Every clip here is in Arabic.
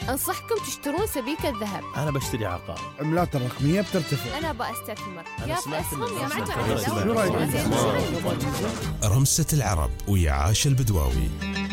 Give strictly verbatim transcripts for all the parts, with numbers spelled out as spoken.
أنصحكم تشترون سبيكة ذهب. أنا بشتري عقار. عملات الرقمية بترتفع. أنا بأستثمر. يا سمعت أسهم يا إن- رمسة العرب ويا عاش البدواوي.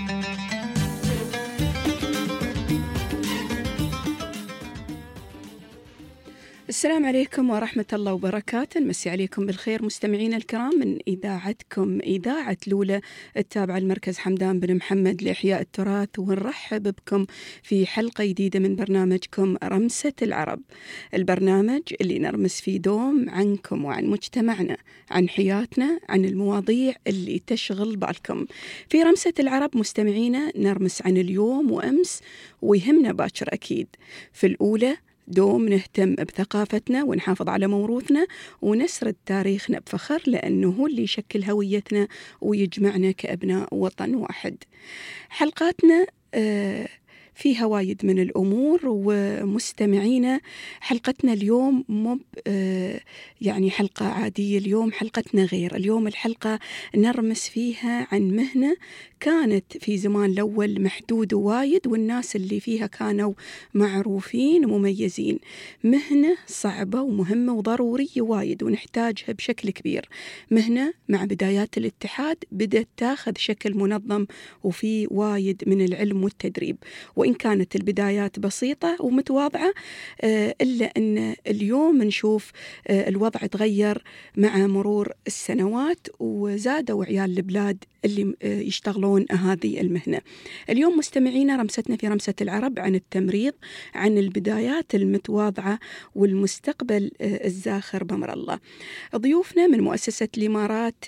السلام عليكم ورحمة الله وبركاته. نمسي عليكم بالخير مستمعين الكرام من إذاعتكم إذاعة لولة التابعة لمركز حمدان بن محمد لإحياء التراث، ونرحب بكم في حلقة جديدة من برنامجكم رمسة العرب، البرنامج اللي نرمس فيه دوم عنكم وعن مجتمعنا، عن حياتنا، عن المواضيع اللي تشغل بالكم. في رمسة العرب مستمعينا نرمس عن اليوم وأمس ويهمنا باكر أكيد. في الأولى دوم نهتم بثقافتنا ونحافظ على موروثنا ونسرد تاريخنا بفخر، لأنه هو اللي يشكل هويتنا ويجمعنا كأبناء وطن واحد. حلقاتنا آه فيها وايد من الأمور، ومستمعينا حلقتنا اليوم مو آه يعني حلقة عادية. اليوم حلقتنا غير. اليوم الحلقة نرمس فيها عن مهنة كانت في زمان الأول محدودة وايد، والناس اللي فيها كانوا معروفين ومميزين. مهنة صعبة ومهمة وضرورية وايد ونحتاجها بشكل كبير. مهنة مع بدايات الاتحاد بدأت تاخذ شكل منظم وفي وايد من العلم والتدريب، وإن كانت البدايات بسيطة ومتواضعة إلا أن اليوم نشوف الوضع تغير مع مرور السنوات، وزادوا عيال البلاد اللي يشتغلون هذه المهنة. اليوم مستمعينا رمستنا في رمسة العرب عن التمريض، عن البدايات المتواضعة والمستقبل الزاخر بأمر الله. ضيوفنا من مؤسسة الإمارات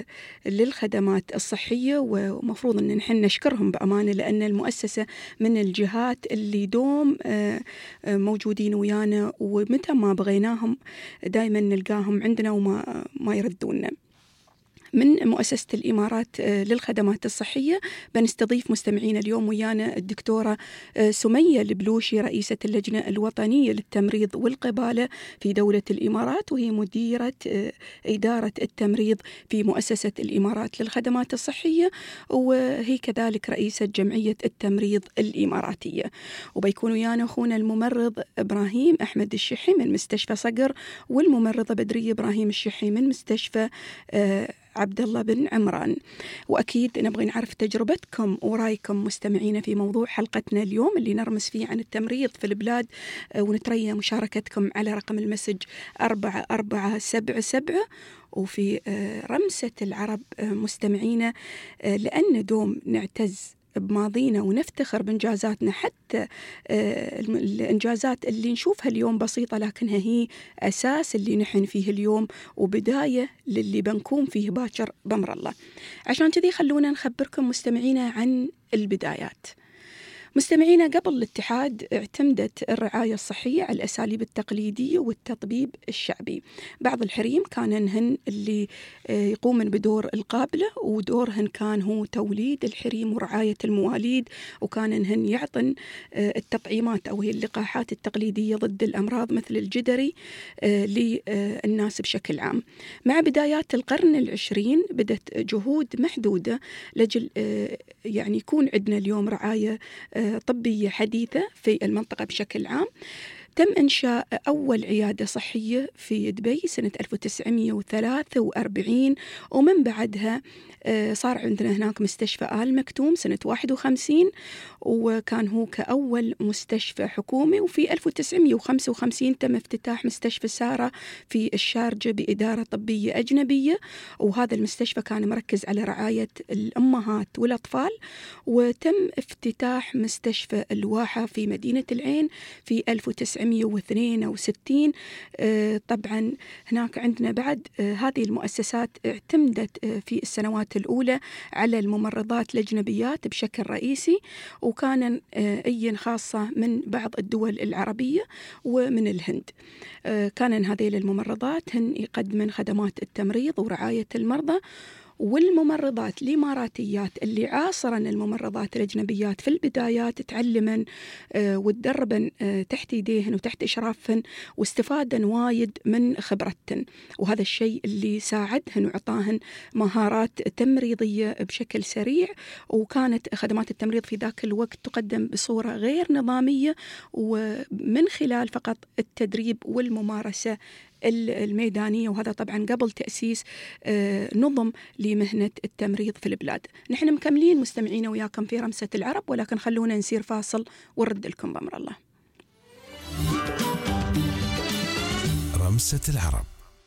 للخدمات الصحية، ومفروض أن نحن نشكرهم بأمانة، لأن المؤسسة من الجهات اللي دوم موجودين ويانا، ومتى ما بغيناهم دائما نلقاهم عندنا وما ما يردوننا. من مؤسسة الإمارات للخدمات الصحية بنستضيف مستمعين اليوم ويانا الدكتورة سمية البلوشي، رئيسة اللجنة الوطنية للتمريض والقبالة في دولة الإمارات، وهي مديرة إدارة التمريض في مؤسسة الإمارات للخدمات الصحية، وهي كذلك رئيسة جمعية التمريض الإماراتية. وبيكون ويانا أخونا الممرض إبراهيم أحمد الشحي من مستشفى صقر، والممرضة بدرية إبراهيم الشحي من مستشفى عبد الله بن عمران. وأكيد نبغى نعرف تجربتكم ورايكم مستمعين في موضوع حلقتنا اليوم اللي نرمس فيه عن التمريض في البلاد، ونتريا مشاركتكم على رقم المسج أربعة أربعة سبعة سبعة. وفي رمسة العرب مستمعين، لأن دوم نعتز بماضينا ونفتخر بإنجازاتنا، حتى الإنجازات اللي نشوفها اليوم بسيطة لكنها هي أساس اللي نحن فيه اليوم وبداية للي بنكون فيه باكر بأمر الله. عشان كذي خلونا نخبركم مستمعينا عن البدايات. مستمعينا، قبل الاتحاد اعتمدت الرعاية الصحية على الأساليب التقليدية والتطبيب الشعبي. بعض الحريم كانن اللي يقومن بدور القابلة، ودورهن كان هو توليد الحريم ورعاية المواليد، وكانن يعطن التطعيمات أو هي اللقاحات التقليدية ضد الأمراض مثل الجدري للناس بشكل عام. مع بدايات القرن العشرين بدت جهود محدودة لجل يعني يكون عندنا اليوم رعاية طبية حديثة في المنطقة بشكل عام. تم إنشاء أول عيادة صحية في دبي سنة ألف وتسعمئة وثلاثة وأربعين، ومن بعدها صار عندنا هناك مستشفى آل مكتوم سنة واحد وخمسين، وكان هو كأول مستشفى حكومي. وفي ألف وتسعمئة وخمسة وخمسين تم افتتاح مستشفى سارة في الشارجة بإدارة طبية أجنبية، وهذا المستشفى كان مركز على رعاية الأمهات والأطفال. وتم افتتاح مستشفى الواحة في مدينة العين في ألف وتسعمئة واثنين وستين. طبعا هناك عندنا بعد هذه المؤسسات اعتمدت في السنوات الأولى على الممرضات الأجنبيات بشكل رئيسي، وكان أي خاصة من بعض الدول العربية ومن الهند. كان هذه الممرضات هن يقدمن خدمات التمريض ورعاية المرضى، والممرضات الإماراتيات اللي عاصرن الممرضات الأجنبيات في البدايات تعلمن وتدربن تحت يديهن وتحت إشرافهن واستفادن وايد من خبرتهن، وهذا الشيء اللي ساعدهن وعطاهن مهارات تمريضية بشكل سريع. وكانت خدمات التمريض في ذاك الوقت تقدم بصورة غير نظامية ومن خلال فقط التدريب والممارسة الميدانية، وهذا طبعا قبل تأسيس نظم لمهنة التمريض في البلاد. نحن مكملين مستمعين وياكم في رمسة العرب، ولكن خلونا نسير فاصل ونرد لكم بأمر الله. رمسة العرب.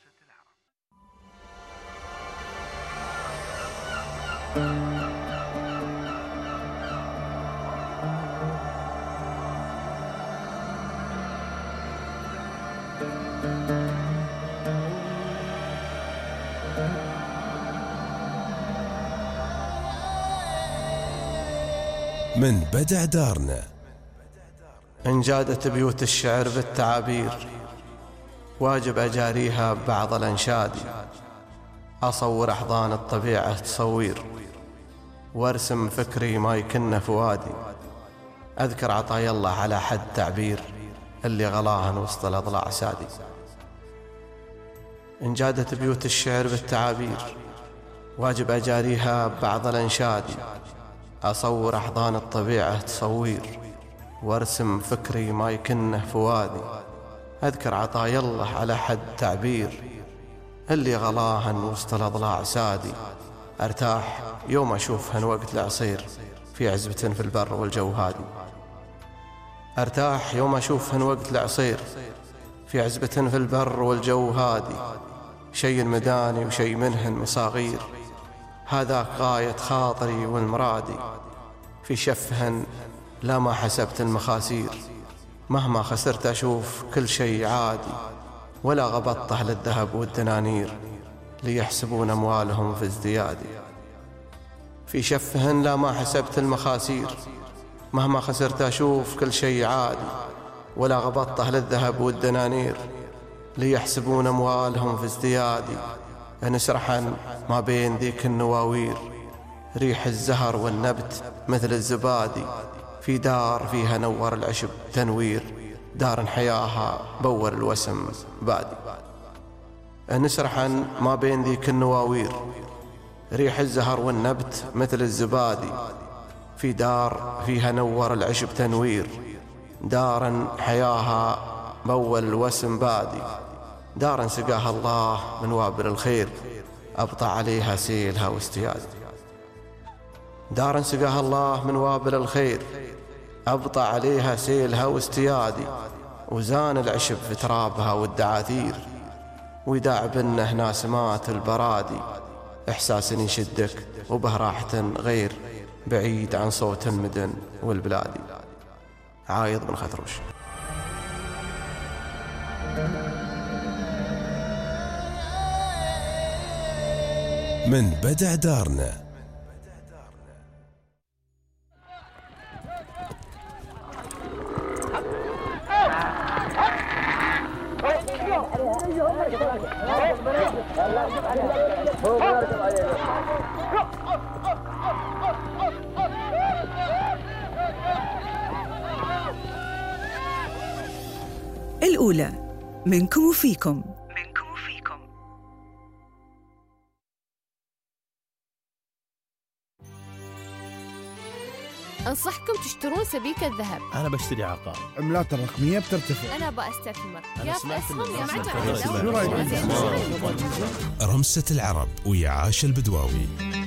من بدع دارنا انجادت بيوت الشعر بالتعابير، واجب أجاريها ببعض الأنشاد، أصور أحضان الطبيعة تصوير، وارسم فكري ما يكن فؤادي، أذكر عطايا الله على حد تعبير، اللي غلاهن وسط الأضلاع سادي. انجادت بيوت الشعر بالتعابير، واجب أجاريها ببعض الأنشاد، أصور أحضان الطبيعة تصوير، وارسم فكري ما يكنه فؤادي، أذكر عطايا الله على حد تعبير، اللي غلاهن وسط الأضلاع سادي. أرتاح يوم أشوفهن وقت العصير، في عزبة في البر والجو هادي. أرتاح يوم أشوفهن وقت العصير، في عزبة في البر والجو هادي، شي المداني وشي منهن مصاغير، هذا غاية خاطري والمرادي. في شفهن لا ما حسبت المخاسير، مهما خسرت أشوف كل شيء عادي، ولا غبطته للذهب والدنانير، ليحسبون أموالهم في ازديادي. في شفهن لا ما حسبت المخاسير، مهما خسرت أشوف كل شيء عادي، ولا غبطته للذهب والدنانير، ليحسبون أموالهم في ازديادي. نسرحن ما بين ذيك النواوير، ريح الزهر والنبت مثل الزبادي، في دار فيها نور العشب تنوير، دار حياها بور الوسم بادي. نسرحن ما بين ذيك النواوير، ريح الزهر والنبت مثل الزبادي، في دار فيها نور العشب تنوير، دار حياها بول الوسم بادي. دار سقاها الله من وابل الخير، أبطى عليها سيلها واستيادي. دار سقاها الله من وابل الخير، أبطى عليها سيلها واستيادي، وزان العشب في ترابها والدعاثير، وداع بنه ناسمات البرادي، إحساس يشدك وبه راحة غير، بعيد عن صوت المدن والبلادي. عايض بن خثروش. من بدع دارنا. الأولى منكم وفيكم. أنصحكم تشترون سبيكة ذهب. أنا بشتري عقار. عملات الرقمية بترتفع. أنا بأستثمر. أنا يا سمعت أسهم يا إن- معجم. شو رأيك؟ رمسة العرب ويا عاش البدواوي.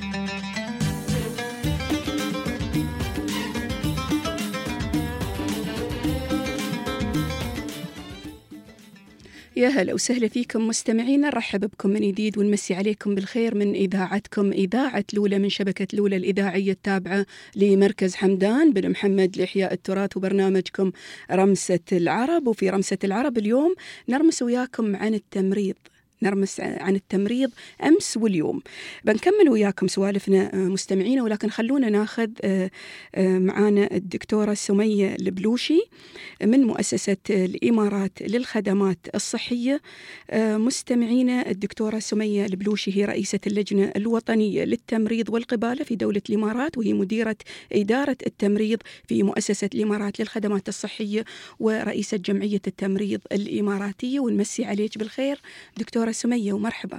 يا هلا وسهلا فيكم مستمعينا، نرحب بكم من جديد ونمسي عليكم بالخير من إذاعتكم إذاعة لولة من شبكة لولة الإذاعية التابعة لمركز حمدان بن محمد لإحياء التراث، وبرنامجكم رمسة العرب. وفي رمسة العرب اليوم نرمس وياكم عن التمريض، نرمس عن التمريض أمس واليوم. بنكمل وياكم سوالفنا مستمعين، ولكن خلونا ناخذ معانا الدكتورة سمية البلوشي من مؤسسة الإمارات للخدمات الصحية. مستمعينا، الدكتورة سمية البلوشي هي رئيسة اللجنة الوطنية للتمريض والقبالة في دولة الإمارات، وهي مديرة إدارة التمريض في مؤسسة الإمارات للخدمات الصحية ورئيسة جمعية التمريض الإماراتية. ونمسي عليك بالخير دكتورة سمية ومرحبا.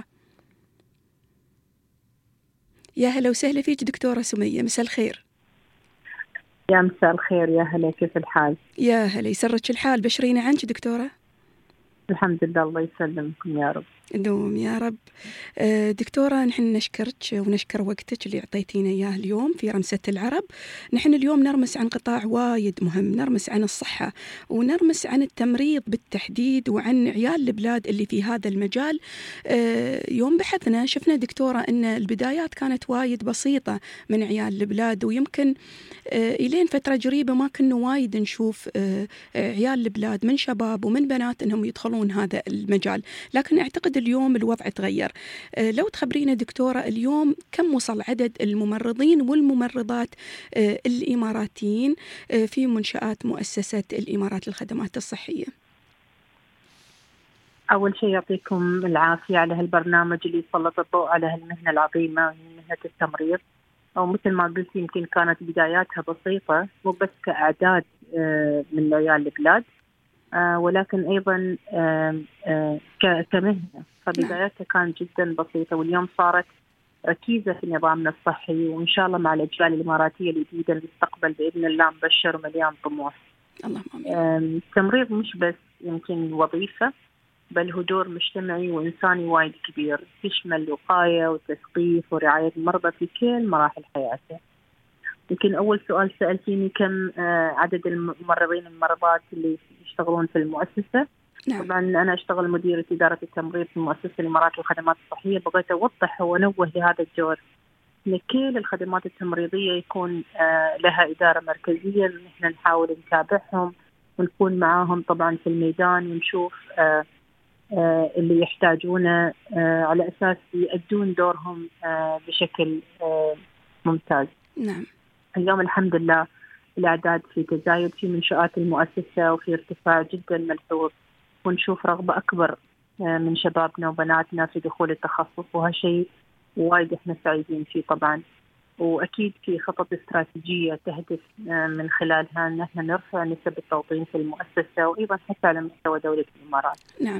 يا هلا وسهلا فيك دكتورة سمية، مساء الخير. يا مساء الخير، يا هلا، كيف الحال؟ يا هلا، يسرك الحال. بشرينا عنك دكتورة. الحمد لله، الله يسلمكم يا رب. دوم يا رب. دكتورة، نحن نشكرك ونشكر وقتك اللي اعطيتينا اياه اليوم في رمسة العرب. نحن اليوم نرمس عن قطاع وايد مهم، نرمس عن الصحة ونرمس عن التمريض بالتحديد وعن عيال البلاد اللي في هذا المجال. يوم بحثنا شفنا دكتورة ان البدايات كانت وايد بسيطة من عيال البلاد، ويمكن الين فترة قريبة ما كنا وايد نشوف عيال البلاد من شباب ومن بنات انهم يدخلون هذا المجال، لكن اعتقد اليوم الوضع تغير. لو تخبرينا دكتورة اليوم كم وصل عدد الممرضين والممرضات الإماراتيين في منشآت مؤسسة الإمارات للخدمات الصحية؟ أول شيء يعطيكم العافية على هالبرنامج اللي يسلط الضوء على هالمهنة العظيمة، مهنة التمريض. أو مثل ما قلت يمكن كانت بداياتها بسيطة، مو بس كأعداد من عيال البلاد، آه ولكن أيضا آه آه كمهنة. فبدايتها كانت جدا بسيطة، واليوم صارت ركيزة في نظامنا الصحي، وإن شاء الله مع الأجيال الإماراتية الجديدة المستقبل بإذن الله مبشر ومليان طموح. التمريض مش بس يمكن وظيفة، بل هو دور مجتمعي وإنساني وايد كبير، يشمل وقاية وتثقيف ورعاية المرضى في كل مراحل حياته. يمكن أول سؤال سألتيني كم عدد الممرضين والممرضات اللي يشتغلون في المؤسسة. نعم. طبعا أنا أشتغل مديرة إدارة التمريض في مؤسسة الإمارات للخدمات الصحية. بغيت أوضح وأنوه لهذا الدور، إن كل الخدمات التمريضية يكون لها إدارة مركزية، نحن نحاول نتابعهم ونكون معاهم طبعا في الميدان، ونشوف اللي يحتاجونه على أساس يؤدون دورهم بشكل ممتاز. نعم. اليوم الحمد لله الأعداد في تزايد في منشآت المؤسسة، وفي ارتفاع جدا ملحوظ، ونشوف رغبة أكبر من شبابنا وبناتنا في دخول التخصص، وهالشيء وايد إحنا سعيدين فيه طبعا. وأكيد في خطط استراتيجية تهدف من خلالها أن احنا نرفع نسب التوطين في المؤسسة، وأيضا حتى على مستوى دولة الإمارات. نعم،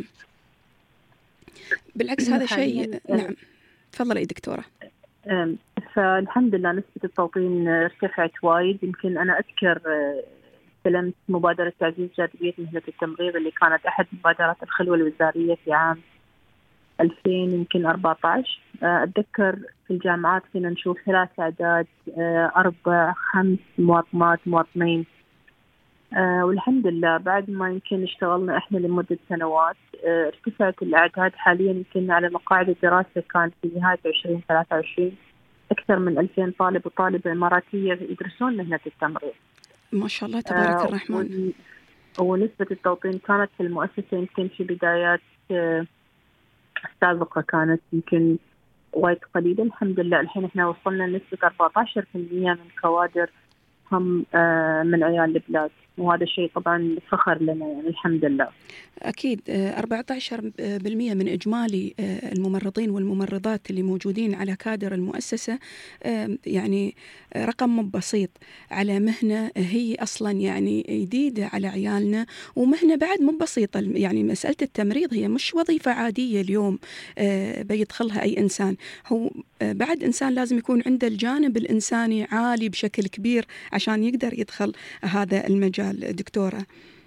بالعكس هذا شيء. نعم، تفضلي دكتورة. فالحمد لله نسبة التوطين ارتفعت وايد. يمكن أنا أذكر استلمت مبادرة تعزيز جاذبية مهنة التمريض اللي كانت أحد مبادرات الخلوة الوزارية في عام ألفين يمكن أربعة عشر. أتذكر في الجامعات فينا نشوف ثلاث أعداد، أربع خمس مواطنات مواطنين. والحمد لله بعد ما يمكن اشتغلنا إحنا لمدة سنوات ارتفعت الأعداد. حاليا يمكن على مقاعد الدراسة كان في نهاية عشرين ثلاثة وعشرين أكثر من ألفين طالب وطالبة إماراتية يدرسون مهنة التمريض. ما شاء الله تبارك آه الرحمن. ونسبة التوطين كانت في المؤسسة يمكن في بدايات آه سابقة كانت يمكن وايد قليلة. الحمد لله الحين احنا وصلنا لنسبة أربعة عشر بالمئة من كوادر هم آه من عيال البلاد، وهذا الشيء طبعا فخر لنا يعني الحمد لله. أكيد أربعة عشر بالمئة من إجمالي الممرضين والممرضات اللي موجودين على كادر المؤسسة، يعني رقم مو بسيط على مهنة هي أصلا يعني جديدة على عيالنا، ومهنة بعد مو بسيطة. يعني مسألة التمريض هي مش وظيفة عادية اليوم بيدخلها أي إنسان، هو بعد إنسان لازم يكون عنده الجانب الإنساني عالي بشكل كبير عشان يقدر يدخل هذا المجال. دكتورة.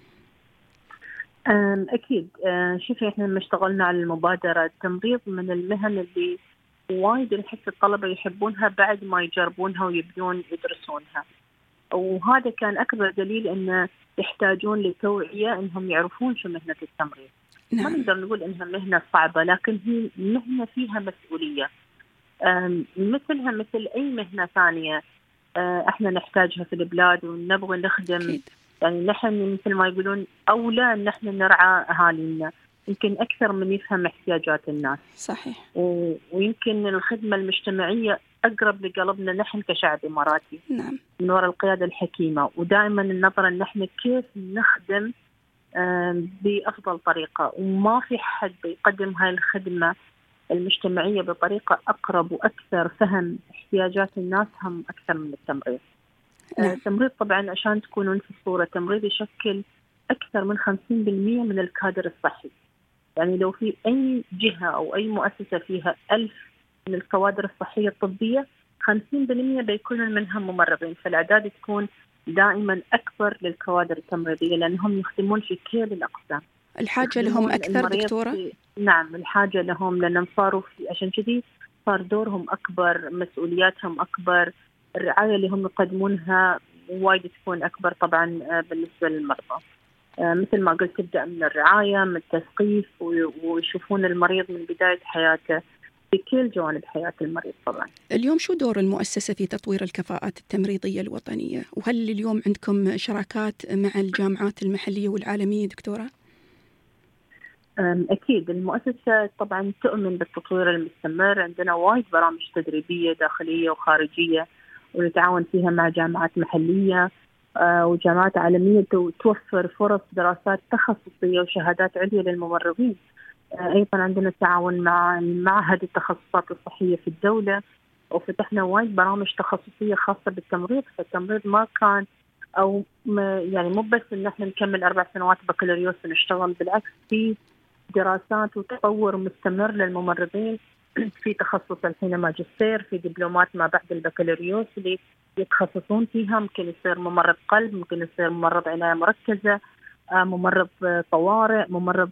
أكيد. شوفي إحنا لما اشتغلنا على المبادرة، التمريض من المهن اللي وايد نحس الطلبة يحبونها بعد ما يجربونها ويبدون يدرسونها، وهذا كان أكبر دليل أن يحتاجون لتوعية أنهم يعرفون شو مهنة التمريض. نعم. ما نقدر نقول أنها مهنة صعبة، لكن هي مهنة فيها مسؤولية مثلها مثل أي مهنة ثانية احنا نحتاجها في البلاد ونبغى نخدم. أكيد. يعني نحن مثل ما يقولون أولى أن نحن نرعى أهالينا، يمكن أكثر من يفهم احتياجات الناس. صحيح. و... ويمكن الخدمة المجتمعية أقرب لقلبنا نحن كشعب إماراتي. نعم. من وراء القيادة الحكيمة، ودائما النظرة أن نحن كيف نخدم بأفضل طريقة، وما في حد يقدم هاي الخدمة المجتمعية بطريقة أقرب وأكثر فهم احتياجات الناس هم أكثر من التمريض. نعم. التمريض طبعا عشان تكونون في الصورة، التمريض يشكل أكثر من خمسين بالمئة من الكادر الصحي. يعني لو في أي جهة أو أي مؤسسة فيها ألف من الكوادر الصحية الطبية، خمسين بالمئة بيكونون منهم ممرضين، فالأعداد تكون دائما أكبر للكوادر التمريضية لأنهم يخدمون في كل الأقسام. الحاجة لهم أكثر دكتورة؟ نعم، الحاجة لهم لأنهم صاروا في، عشان كذي صار دورهم أكبر، مسؤولياتهم أكبر، الرعاية اللي هم يقدمونها وايد تكون أكبر طبعا بالنسبة للمرضى. مثل ما قلت، تبدأ من الرعاية، من التثقيف، ويشوفون المريض من بداية حياته في كل جوانب حياة المريض. طبعا اليوم شو دور المؤسسة في تطوير الكفاءات التمريضية الوطنية؟ وهل اليوم عندكم شراكات مع الجامعات المحلية والعالمية دكتورة؟ أكيد المؤسسة طبعا تؤمن بالتطوير المستمر. عندنا وايد برامج تدريبية داخلية وخارجية، ونتعاون فيها مع جامعات محلية وجامعات عالمية توفر فرص دراسات تخصصية وشهادات عليا للممرضين. أيضا عندنا تعاون مع معهد التخصصات الصحية في الدولة، وفتحنا وايد برامج تخصصية خاصة بالتمريض. فالتمريض ما كان أو يعني مو بس إن احنا نكمل أربع سنوات بكالوريوس ونشتغل، بالعكس في دراسات وتطور مستمر للممرضين في تخصص الحين ماجستير، في دبلومات ما بعد البكالوريوس اللي يتخصصون فيها. ممكن يصير ممرض قلب، ممكن يصير ممرض عناية مركزة، ممرض طوارئ، ممرض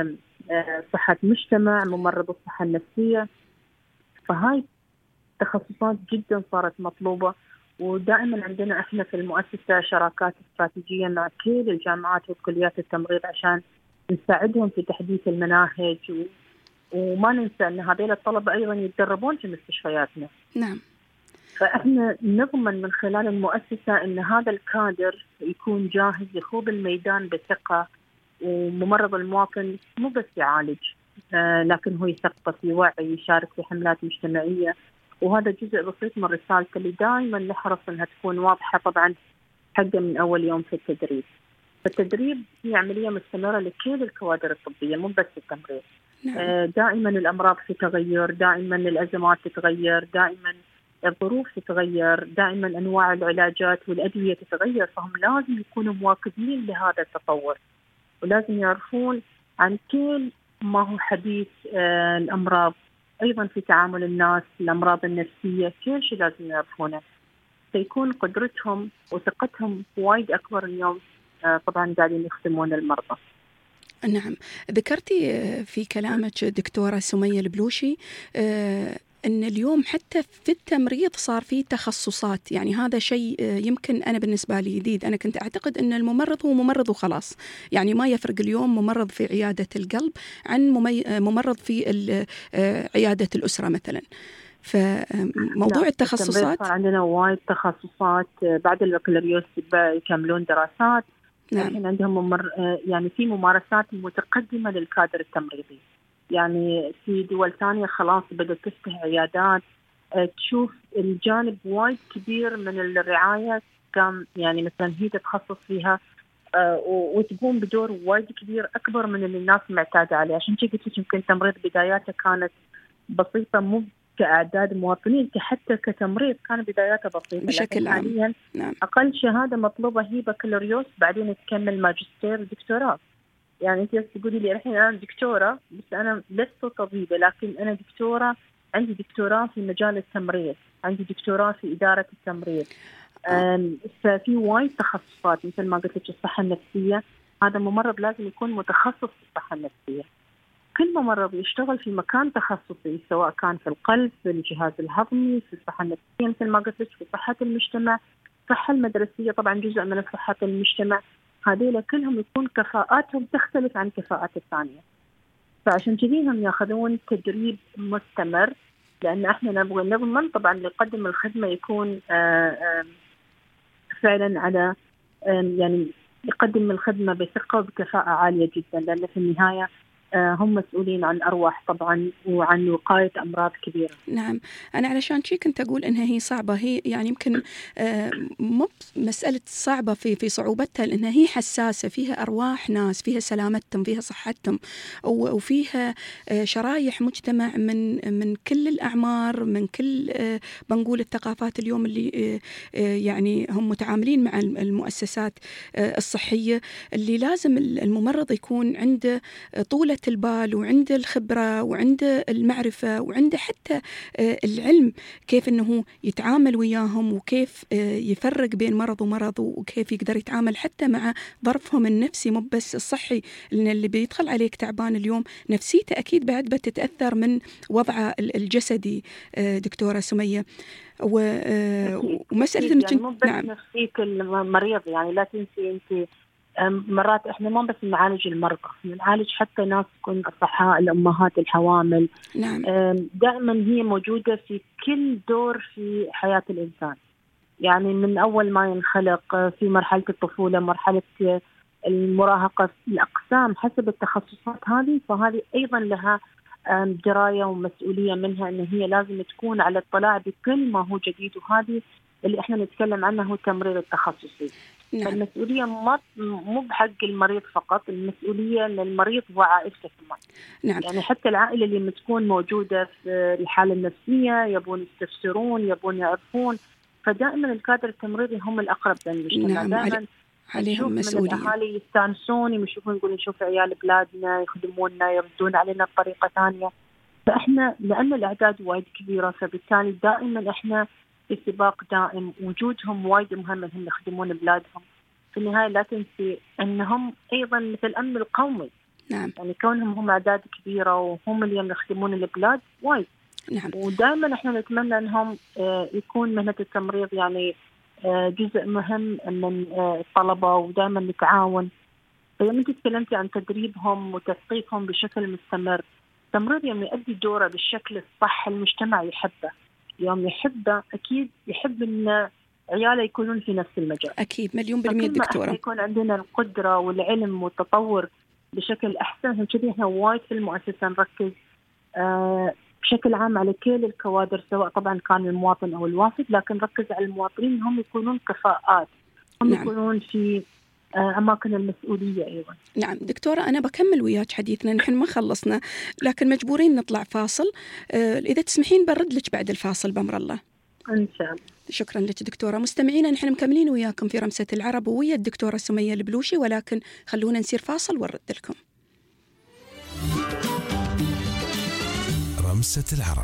صحة مجتمع، ممرض الصحة النفسية. فهاي تخصصات جدا صارت مطلوبة، ودائما عندنا احنا في المؤسسة شراكات استراتيجية مع كل الجامعات وكليات التمريض عشان نساعدهم في تحديث المناهج، و... وما ننسى أن هذول الطلبة أيضا يتدربون في مستشفياتنا. نعم. فإحنا نضمن من خلال المؤسسة أن هذا الكادر يكون جاهز يخوض الميدان بثقة، وممرض المواطن مو بس يعالج آه لكن هو يثقف، يوعي، يشارك في حملات مجتمعية. وهذا جزء بسيط من رسالته اللي دائما نحرص أنها تكون واضحة طبعا حقا من أول يوم في التدريب. فالتدريب هي عملية مستمرة لكل الكوادر الطبية مو بس التمريض. نعم. دائما الأمراض في تغير، دائما الأزمات تتغير، دائما الظروف تتغير، دائما أنواع العلاجات والأدوية تتغير. فهم لازم يكونوا مواكبين لهذا التطور، ولازم يعرفون عن كل ما هو حديث الأمراض، أيضا في تعامل الناس، الأمراض النفسية، كل شيء لازم يعرفونه. فيكون قدرتهم وثقتهم وايد أكبر اليوم طبعا قاعدين يخدمون المرضى. نعم. ذكرتي في كلامك دكتورة سمية البلوشي أن اليوم حتى في التمريض صار فيه تخصصات، يعني هذا شيء يمكن أنا بالنسبة لي جديد. أنا كنت أعتقد أن الممرض هو ممرض وخلاص، يعني ما يفرق اليوم ممرض في عيادة القلب عن ممرض في عيادة الأسرة مثلا. فموضوع التخصصات صار عندنا وايد تخصصات بعد البكالوريوس يكملون دراسات. نعم. الحين عندهم ممر... يعني في ممارسات متقدمة للكادر التمريضي. يعني في دول ثانية خلاص بدأت تفتح عيادات، تشوف الجانب وايد كبير من الرعاية كان يعني مثلا هي تتخصص فيها وتقوم بدور وايد كبير أكبر من اللي الناس معتادة عليه. عشان كذا قلت يمكن تمريض بداياته كانت بسيطة، مو كأعداد مواطنين، حتى كتمريض كان بداياته بسيطة بشكل عام. حاليا نعم. أقل شهادة مطلوبة هي بكالوريوس، بعدين تكمل ماجستير ودكتوراه. يعني أنت تقولي لي الحين أنا دكتورة، بس أنا لست طبيبة، لكن أنا دكتورة، عندي دكتوراه في مجال التمريض، عندي دكتوراه في إدارة التمريض. ففي وايد تخصصات مثل ما قلت لك. الصحة النفسية، هذا ممرض لازم يكون متخصص في الصحة النفسية. كل ممرض يشتغل في مكان تخصصي، سواء كان في القلب، في الجهاز الهضمي، في الصحة النفسية مثل ما قلت لك، في صحة المجتمع، الصحة المدرسية طبعا جزء من صحة المجتمع. هذول كلهم يكون كفاءاتهم تختلف عن كفاءات الثانية. فعشان كذي هم ياخذون تدريب مستمر، لأن احنا نبغى نضمن طبعا اللي يقدم الخدمة يكون آآ آآ فعلا على يعني يقدم الخدمة بثقة وبكفاءة عالية جدا، لأن في النهاية هم مسؤولين عن أرواح طبعا وعن وقاية أمراض كبيرة. نعم، أنا علشان شي كنت أقول إنها هي صعبة، هي يعني يمكن مو مسألة صعبة في في صعوبتها، لأنها هي حساسة، فيها أرواح ناس، فيها سلامتهم، فيها صحتهم، وفيها شرايح مجتمع من من كل الأعمار، من كل بنقول الثقافات اليوم اللي يعني هم متعاملين مع المؤسسات الصحية، اللي لازم الممرض يكون عنده طولة البال وعنده الخبرة وعنده المعرفة وعنده حتى العلم كيف أنه يتعامل وياهم، وكيف يفرق بين مرض ومرض، وكيف يقدر يتعامل حتى مع ظرفهم النفسي مو بس الصحي، لأن اللي بيدخل عليك تعبان اليوم نفسيته أكيد بعد بتتأثر من وضعه الجسدي دكتورة سمية. ومسألة يعني مو بس نعم. نفسية المريض، يعني لا تنسي أنت مرات إحنا ما بس نعالج المرضى، نعالج حتى ناس تكون أصحاء، الأمهات الحوامل. نعم. دائما هي موجودة في كل دور في حياة الإنسان، يعني من أول ما ينخلق، في مرحلة الطفولة، مرحلة المراهقة، الأقسام حسب التخصصات هذه، فهذه أيضا لها دراية ومسؤولية منها أن هي لازم تكون على اطلاع بكل ما هو جديد، وهذه اللي إحنا نتكلم عنه هو التمريض التخصصي. نعم. فالمسؤولية مو بحق المريض فقط، المسؤولية للمريض وعائلته كمان. نعم. يعني حتى العائلة اللي تكون موجودة في الحالة النفسية يبون يستفسرون، يبون يعرفون، فدائما الكادر التمريضي هم الأقرب للمجتمع. نعم. دائما عليهم مسؤولية. من الأهالي يستانسون، يشوفون يقولون نشوف عيال بلادنا يخدموننا، يردون علينا بطريقة ثانية. فإحنا لأن الأعداد وايد كبيرة، فبالتالي دائما إحنا في سباق دائم، وجودهم وايد مهم انهم يخدمون بلادهم. في النهاية لا تنسي انهم ايضا مثل الامن القومي. نعم. يعني كونهم هم اعداد كبيرة وهم اللي يخدمون البلاد وايد. نعم. ودائما احنا نتمنى انهم يكون مهنة التمريض يعني جزء مهم من الطلبة، ودائما نتعاون. فيوم انت تكلمتي عن تدريبهم وتثقيفهم بشكل مستمر، التمريض يوم يؤدي دوره بالشكل الصح المجتمع يحبه، يوم يحبه أكيد يحب أن عياله يكونون في نفس المجال. أكيد مليون بالمية دكتورة. يكون عندنا القدرة والعلم والتطور بشكل أحسن، كذي إحنا وايد في المؤسسة نركز آه بشكل عام على كل الكوادر، سواء طبعا كان المواطن أو الوافد، لكن نركز على المواطنين هم يكونون كفاءات، هم نعم. يكونون في أماكن المسؤولية أيضا. نعم دكتورة، أنا بكمل وياك حديثنا، نحن ما خلصنا لكن مجبورين نطلع فاصل، إذا تسمحين برد لك بعد الفاصل بأمر الله. إن شاء الله. شكرا لك دكتورة. مستمعينا نحن مكملين وياكم في رمسة العرب ويا الدكتورة سمية البلوشي، ولكن خلونا نسير فاصل ونرد لكم. رمسة العرب.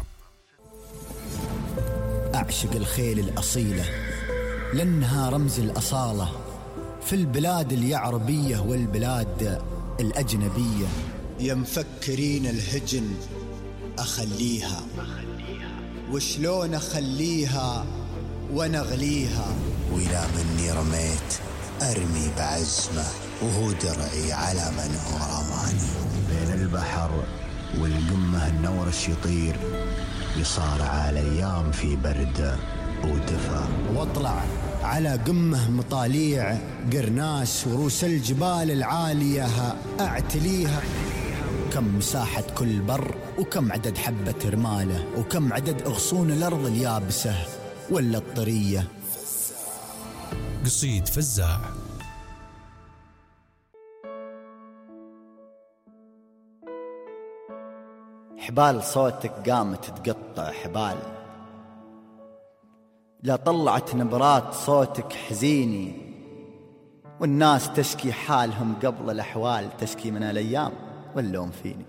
أعشق الخيل الأصيلة لأنها رمز الأصالة في البلاد اليعربية والبلاد الأجنبية. يا مفكرين الهجن أخليها، وشلون أخليها ونغليها، وإذا مني رميت أرمي بعزمه، وهو درعي على من هو رماني. بين البحر والقمة النورش يطير، يصارع الأيام في برد ودفا، واطلع على قمة مطاليع قرناس وروس الجبال العالية أعتليها. كم مساحة كل بر، وكم عدد حبة رماله، وكم عدد أغصون الأرض اليابسة ولا الطرية. قصيد فزاع. حبال صوتك قامت تقطع حبال، لا طلعت نبرات صوتك حزيني، والناس تشكي حالهم قبل الأحوال، تشكي من الأيام واللوم فيني.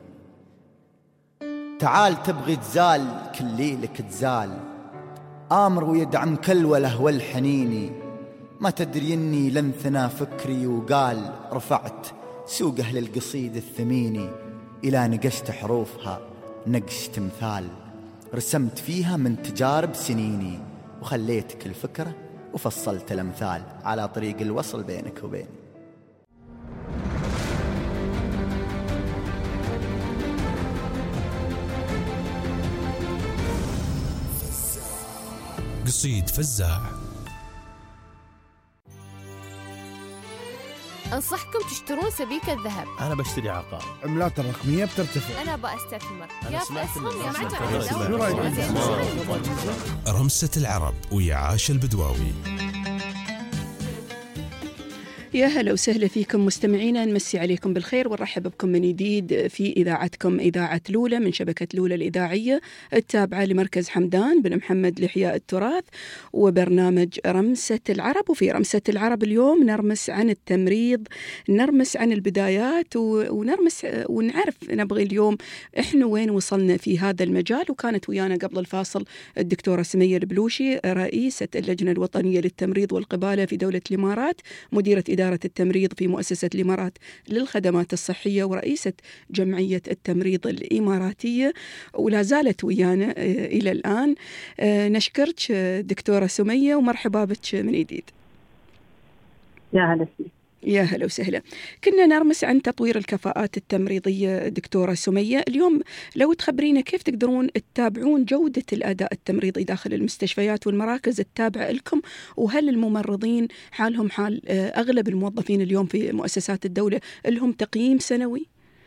تعال تبغي تزال كل ليلك تزال، آمر ويدعم كل وله والحنيني، ما تدري إني لنثنا فكري وقال، رفعت سوق أهل القصيد الثميني، إلى نقشت حروفها نقش تمثال، رسمت فيها من تجارب سنيني، وخليتك الفكرة وفصلت الأمثال على طريق الوصل بينك وبيني. قصيد فزاع. أنصحكم تشترون سبيكة ذهب. أنا بشتري عقار. عملات الرقمية بترتفع. أنا بأستثمر. أنا يا سمعت أسهم إن يا سمعت معتمد. رمسة العرب ويا عاش البدواوي. يا هلا وسهلا فيكم مستمعينا، نمسي عليكم بالخير ونرحب بكم من جديد في إذاعتكم إذاعة لولة من شبكة لولة الإذاعية التابعة لمركز حمدان بن محمد لإحياء التراث وبرنامج رمسة العرب. وفي رمسة العرب اليوم نرمس عن التمريض، نرمس عن البدايات ونرمس ونعرف نبغي اليوم إحنا وين وصلنا في هذا المجال. وكانت ويانا قبل الفاصل الدكتورة سمية البلوشي رئيسة اللجنة الوطنية للتمريض والقبالة في دولة الإمارات، مديرة إدارة التمريض في مؤسسة الإمارات للخدمات الصحية ورئيسة جمعية التمريض الإماراتية، ولا زالت ويانا إلى الآن. نشكرك دكتورة سمية ومرحبا بك من جديد. يا هلا فيك. يا هلا وسهلا. كنا نرمس عن تطوير الكفاءات التمريضية دكتورة سمية، اليوم لو تخبرينا كيف تقدرون تتابعون جودة الأداء التمريضي داخل المستشفيات والمراكز التابعة لكم، وهل الممرضين حالهم حال أغلب الموظفين اليوم في مؤسسات الدولة لهم تقييم سنوي؟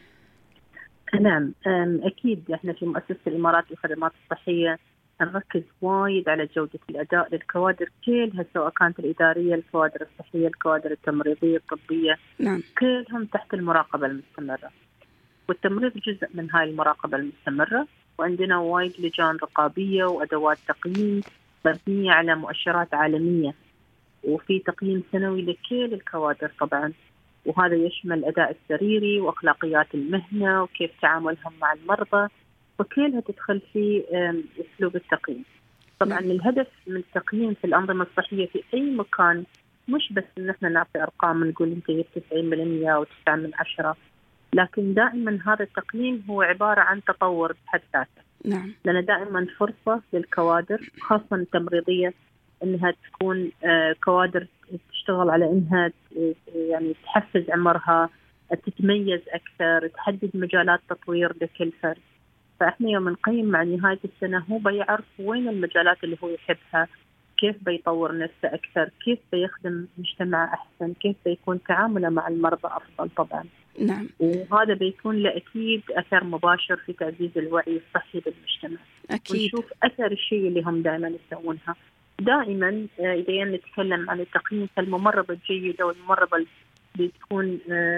نعم أكيد، إحنا في مؤسسة الإمارات للخدمات الصحية نركز وايد على جودة الأداء للكوادر كلها، سواء كانت الإدارية، الكوادر الصحية، الكوادر التمريضية الطبية. نعم. كلهم تحت المراقبة المستمرة، والتمريض جزء من هاي المراقبة المستمرة. وعندنا وايد لجان رقابية وأدوات تقييم مبنية على مؤشرات عالمية، وفي تقييم سنوي لكل الكوادر طبعا، وهذا يشمل الأداء السريري وأخلاقيات المهنة وكيف تعاملهم مع المرضى، وكلها تدخل في أسلوب التقييم. طبعا الهدف من التقييم في الأنظمة الصحية في أي مكان مش بس إن احنا نعطي أرقام نقول أنت جبت تسعين بالمئة أو تسعة من عشرة، لكن دائما هذا التقييم هو عبارة عن تطور بحد ذاته. نعم. لأن دائما فرصة للكوادر خاصة التمريضية إنها تكون كوادر تشتغل على إنها يعني تحفز عمرها، تتميز أكثر، تحدد مجالات تطوير لكل فرد. فإحنا يوم نقيم مع نهاية السنة هو بيعرف وين المجالات اللي هو يحبها، كيف بيطور نفسه أكثر، كيف بيخدم مجتمع أحسن، كيف بيكون تعامله مع المرضى أفضل طبعا. نعم. وهذا بيكون له أكيد أثر مباشر في تعزيز الوعي الصحي بالمجتمع. أكيد. ونشوف أثر الشيء اللي هم دائما يسوونها. دائما إذا نتكلم عن التقييم فالممرضة الجيدة والممرضة اللي بتكون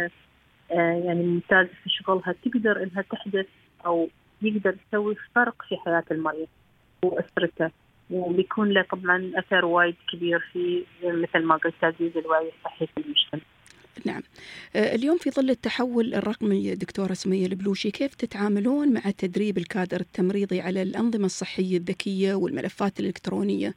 يعني ممتازة في شغلها تقدر إنها تحدث أو يقدر يسوي فرق في حياة المريض وأسرته، وبيكون له طبعا أثر وايد كبير في مثل ما قلت تعزيز الوعي الصحي في المجتمع. نعم. اليوم في ظل التحول الرقمي دكتورة سمية البلوشي، كيف تتعاملون مع تدريب الكادر التمريضي على الأنظمة الصحية الذكية والملفات الإلكترونية؟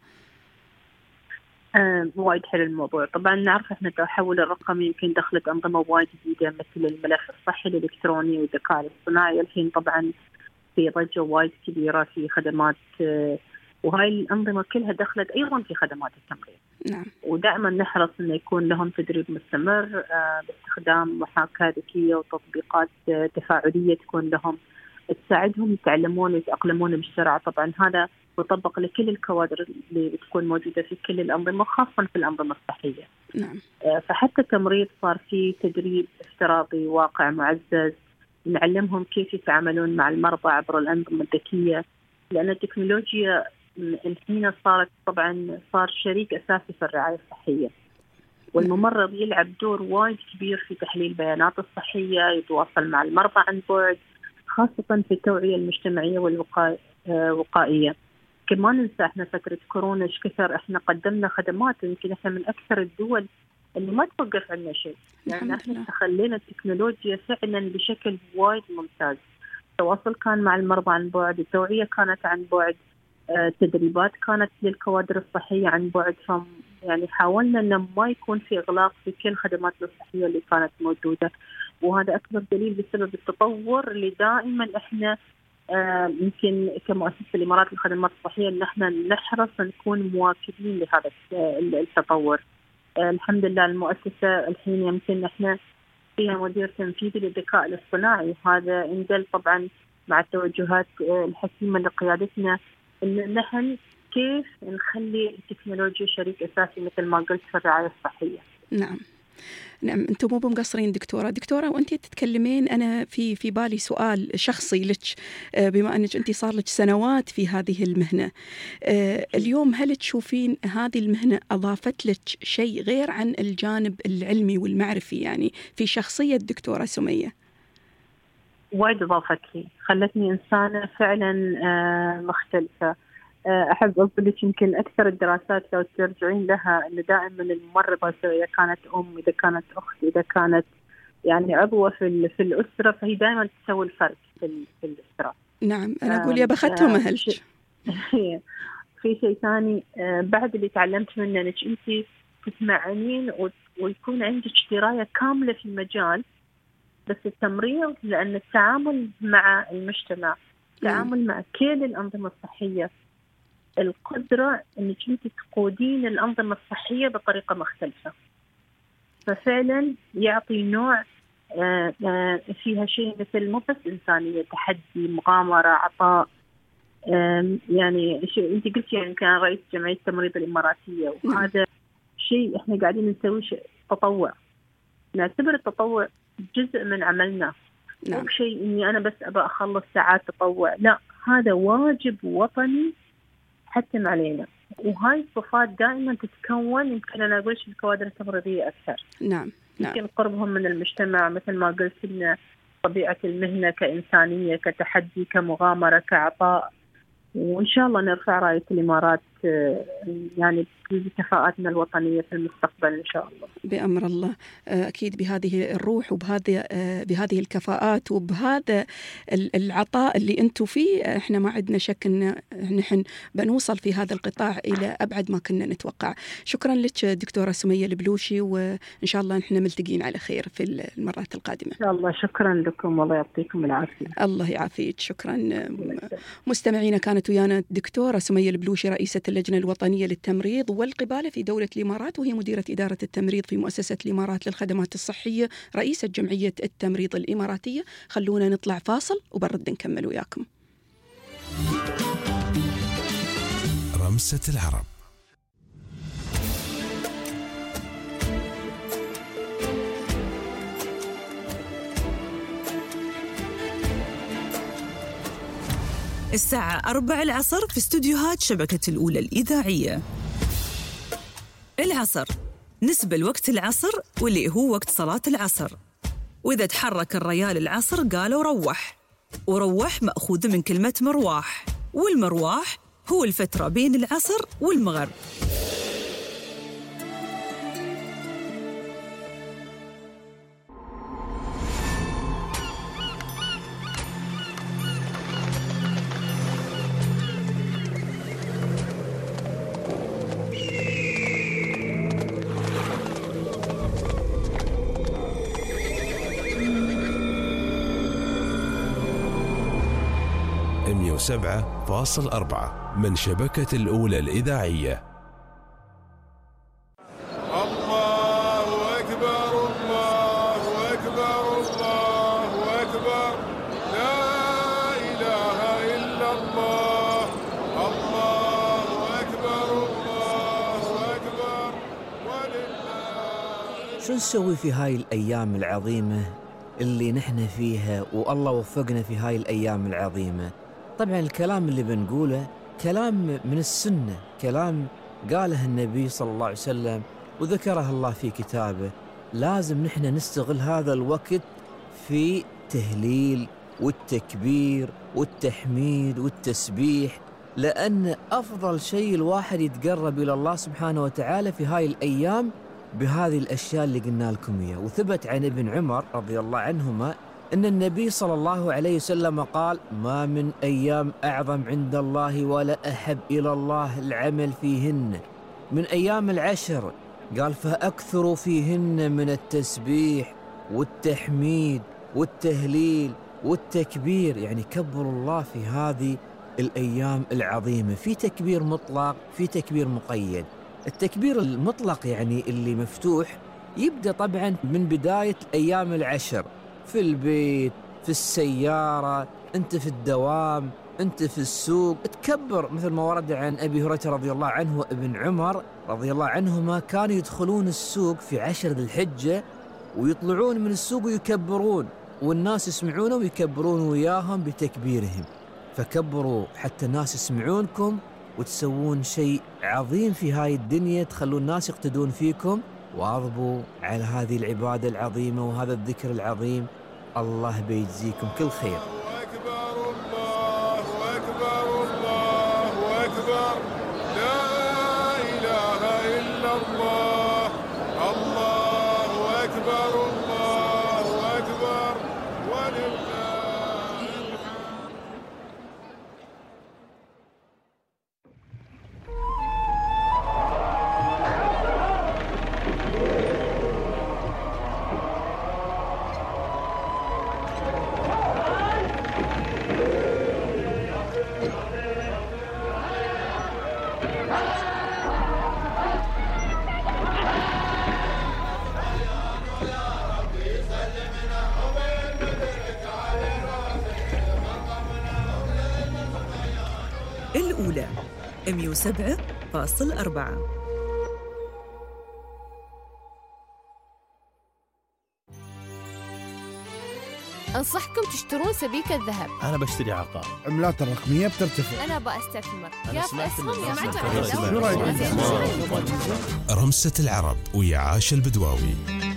آه، وايد حلو الموضوع. طبعا نعرف احنا التحول الرقمي يمكن دخلت أنظمة وايد جديدة مثل الملف الصحي الإلكتروني والذكاء الاصطناعي، الحين طبعا في ضجة وايد كبيرة في خدمات، آه وهاي الأنظمة كلها دخلت أيضا في خدمات التمريض. نعم. ودائما نحرص أن يكون لهم تدريب مستمر آه باستخدام محاكاة ذكية وتطبيقات آه تفاعلية تكون لهم تساعدهم يتعلمون ويتأقلمون بسرعة. طبعا هذا يطبق لكل الكوادر اللي بتكون موجودة في كل الأنظمة خاصة في الأنظمة الصحية. نعم. آه فحتى التمريض صار فيه تدريب افتراضي واقع معزز، نعلمهم كيف يتعاملون مع المرضى عبر الأنظمة الذكية، لأن التكنولوجيا الحين صارت طبعا صار شريك أساسي في الرعاية الصحية، والممرض يلعب دور وايد كبير في تحليل البيانات الصحية، يتواصل مع المرضى عن بعد خاصة في التوعية المجتمعية والوقائية. كما ننسى احنا فترة كورونا ايش كثر احنا قدمنا خدمات، يمكن احنا من أكثر الدول اللي ما توقف عنا شيء، يعني احنا استخلينا التكنولوجيا فعلا بشكل وايد ممتاز. التواصل كان مع المرضى عن بعد، التوعية كانت عن بعد، التدريبات كانت للكوادر الصحية عن بعد. فم يعني حاولنا أن ما يكون في إغلاق في كل الخدمات الصحية اللي كانت موجودة، وهذا أكبر دليل بسبب التطور اللي دائما إحنا آه يمكن كمؤسسة الإمارات للخدمات الصحية أن إحنا نحرص نكون مواكبين لهذا التطور. آه الحمد لله المؤسسة الحين يمكن إحنا فيها مدير تنفيذي للذكاء الاصطناعي، وهذا انجل طبعا مع التوجهات آه الحكيمة لقيادتنا إن نحن كيف نخلي التكنولوجيا شريك أساسي مثل ما قلت في الرعاية الصحية. نعم. نعم، أنتم مو مقصرين دكتورة. دكتورة وأنت تتكلمين أنا في في بالي سؤال شخصي لك، بما أنك أنت صار لك سنوات في هذه المهنة. اليوم هل تشوفين هذه المهنة أضافت لك شيء غير عن الجانب العلمي والمعرفي يعني في شخصية دكتورة سمية؟ وايد أضافت لي، خلتني إنسانة فعلا مختلفة. أحب أقول لك يمكن أكثر الدراسات لو ترجعين لها أن دائما الممرضة إذا كانت أم، إذا كانت أخت، إذا كانت يعني عضوة في في الأسرة، فهي دائما تسوي الفرق في في الأسرة. نعم، أنا أقول يا بختهم أهلك. في شيء ثاني بعد اللي تعلمت منه أنك أنت تسمعين ويكون عندك دراية كاملة في المجال، بس التمريض لأن التعامل مع المجتمع، التعامل مع كل الأنظمة الصحية، القدرة أنك أنت تقودين الأنظمة الصحية بطريقة مختلفة، ففعلا يعطي نوع فيها شيء مثل مو بس إنسانية، تحدي، مغامرة، عطاء. يعني شيء أنت قلت يعني كان رئيس جمعية التمريض الإماراتية، وهذا شيء إحنا قاعدين نسوي تطوع، نعتبر التطوع جزء من عملنا. مو بشيء إني أنا بس أبى أخلص ساعات تطوع، لا، هذا واجب وطني حتم علينا. وهاي الصفات دائما تتكون، يمكن أنا أقول في الكوادر التمريضية أكثر. نعم نعم. يمكن قربهم من المجتمع، مثل ما قلت إن طبيعة المهنة كإنسانية، كتحدي، كمغامرة، كعطاء. وإن شاء الله نرفع راية الإمارات يعني بكفاءاتنا الوطنية في المستقبل إن شاء الله بأمر الله. أكيد بهذه الروح وبهذه بهذه الكفاءات وبهذا العطاء اللي أنتم فيه، إحنا ما عندنا شك أن نحن بنوصل في هذا القطاع إلى أبعد ما كنا نتوقع. شكرا لك دكتورة سمية البلوشي، وإن شاء الله نحن ملتقين على خير في المرات القادمة إن شاء الله. شكرا لكم، والله يعطيكم العافية. الله يعافيك. شكرا مستمعينا، كانت ويانا دكتورة سمية البلوشي رئيسة اللجنة الوطنية للتمريض والقبالة في دولة الإمارات، وهي مديرة إدارة التمريض في مؤسسة الإمارات للخدمات الصحية، رئيسة جمعية التمريض الإماراتية. خلونا نطلع فاصل وبرد نكمل وياكم. رمسة العرب. الساعة أربع العصر في استوديوهات شبكة الأولى الإذاعية. العصر نسبة لوقت العصر واللي هو وقت صلاة العصر، وإذا تحرك الريال العصر قالوا روح، وروح مأخوذ من كلمة مرواح، والمرواح هو الفترة بين العصر والمغرب. مئة وسبعة فاصل أربعة من شبكة الأولى الإذاعية. الله أكبر، الله أكبر، الله أكبر، لا إله إلا الله، الله أكبر، الله أكبر، ولله. شو نسوي في هاي الأيام العظيمة اللي نحن فيها والله وفقنا في هاي الأيام العظيمة؟ طبعا الكلام اللي بنقوله كلام من السنة، كلام قاله النبي صلى الله عليه وسلم وذكره الله في كتابه. لازم نحن نستغل هذا الوقت في تهليل والتكبير والتحميد والتسبيح، لأن أفضل شيء الواحد يتقرب إلى الله سبحانه وتعالى في هاي الأيام بهذه الأشياء اللي قلنا لكم إياها. وثبت عن ابن عمر رضي الله عنهما أن النبي صلى الله عليه وسلم قال: ما من أيام أعظم عند الله ولا أحب إلى الله العمل فيهن من أيام العشر، قال: فأكثروا فيهن من التسبيح والتحميد والتهليل والتكبير. يعني كبروا الله في هذه الأيام العظيمة، في تكبير مطلق، في تكبير مقيد. التكبير المطلق يعني اللي مفتوح يبدأ طبعا من بداية أيام العشر، في البيت، في السيارة، أنت في الدوام، أنت في السوق، تكبر، مثل ما ورد عن أبي هريرة رضي الله عنه وابن عمر رضي الله عنهما كانوا يدخلون السوق في عشر ذي الحجة ويطلعون من السوق ويكبرون، والناس يسمعونهم ويكبرون وياهم بتكبيرهم. فكبروا حتى الناس يسمعونكم وتسوون شيء عظيم في هاي الدنيا، تخلون الناس يقتدون فيكم، واظبوا على هذه العبادة العظيمة وهذا الذكر العظيم. الله بيجزيكم كل خير. الأولى مئة وسبعة فاصلة أربعة. أنصحكم تشترون سبيكة ذهب. أنا بشتري عقار. عملات الرقمية بترتفع. أنا بأستثمر. أنا يا في سمعت أسهم إن يا الناس معجم. مفكرة شو رأيك؟ رمسة العرب ويا عاشا البدواوي.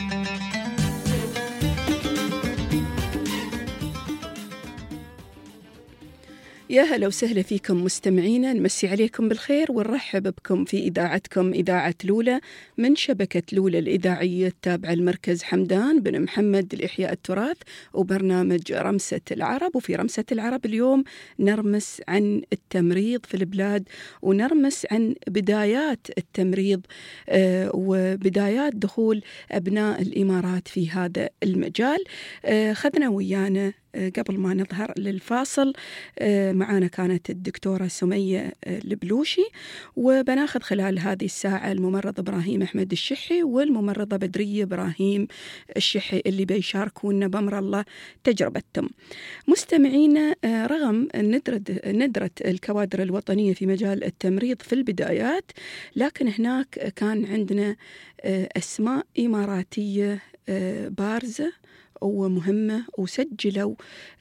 يا هلا وسهلا فيكم مستمعينا، نمسي عليكم بالخير ونرحب بكم في إذاعتكم إذاعة لولة من شبكة لولة الإذاعية التابعة المركز حمدان بن محمد لإحياء التراث وبرنامج رمسة العرب. وفي رمسة العرب اليوم نرمس عن التمريض في البلاد، ونرمس عن بدايات التمريض آه وبدايات دخول أبناء الإمارات في هذا المجال. آه خذنا ويانا قبل ما نظهر للفاصل معانا كانت الدكتورة سمية البلوشي، وبناخذ خلال هذه الساعة الممرض إبراهيم أحمد الشحي والممرضة بدرية إبراهيم الشحي اللي بيشاركونا بأمر الله تجربتهم. مستمعينا، رغم ندرة ندرة الكوادر الوطنية في مجال التمريض في البدايات، لكن هناك كان عندنا أسماء إماراتية بارزة ومهمة، وسجلوا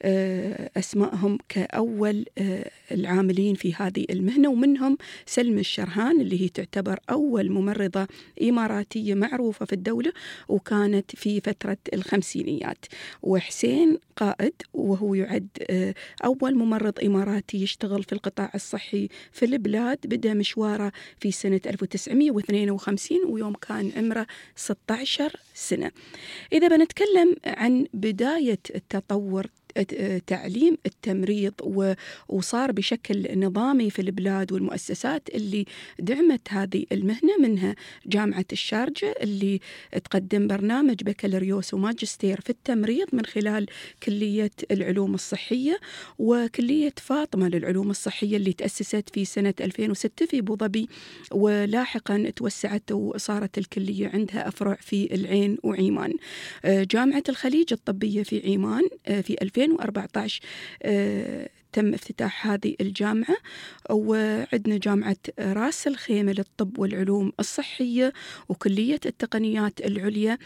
أسمائهم كأول العاملين في هذه المهنة، ومنهم سلمى الشرهان اللي هي تعتبر أول ممرضة إماراتية معروفة في الدولة وكانت في فترة الخمسينيات، وحسين قائد وهو يعد أول ممرض إماراتي يشتغل في القطاع الصحي في البلاد. بدأ مشواره في سنة ألف وتسعمئة واثنين وخمسين ويوم كان عمره ستة عشر سنة. إذا بنتكلم عن بداية التطور تعليم التمريض وصار بشكل نظامي في البلاد، والمؤسسات اللي دعمت هذه المهنة منها جامعة الشارجة اللي تقدم برنامج بكالوريوس وماجستير في التمريض من خلال كلية العلوم الصحية، وكلية فاطمة للعلوم الصحية اللي تأسست في سنة ألفين وستة في أبو ظبي، ولاحقا توسعت وصارت الكلية عندها أفرع في العين وعيمان. جامعة الخليج الطبية في عيمان في ألفين وأربعة عشر آه تم افتتاح هذه الجامعة، وعندنا جامعة راس الخيمة للطب والعلوم الصحية، وكلية التقنيات العليا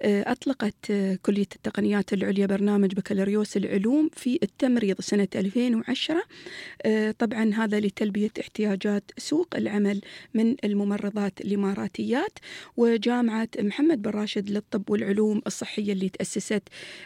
أطلقت كلية التقنيات العليا برنامج بكالوريوس العلوم في التمريض سنة ألفين وعشرة، طبعا هذا لتلبية احتياجات سوق العمل من الممرضات الإماراتيات. وجامعة محمد بن راشد للطب والعلوم الصحية اللي تأسست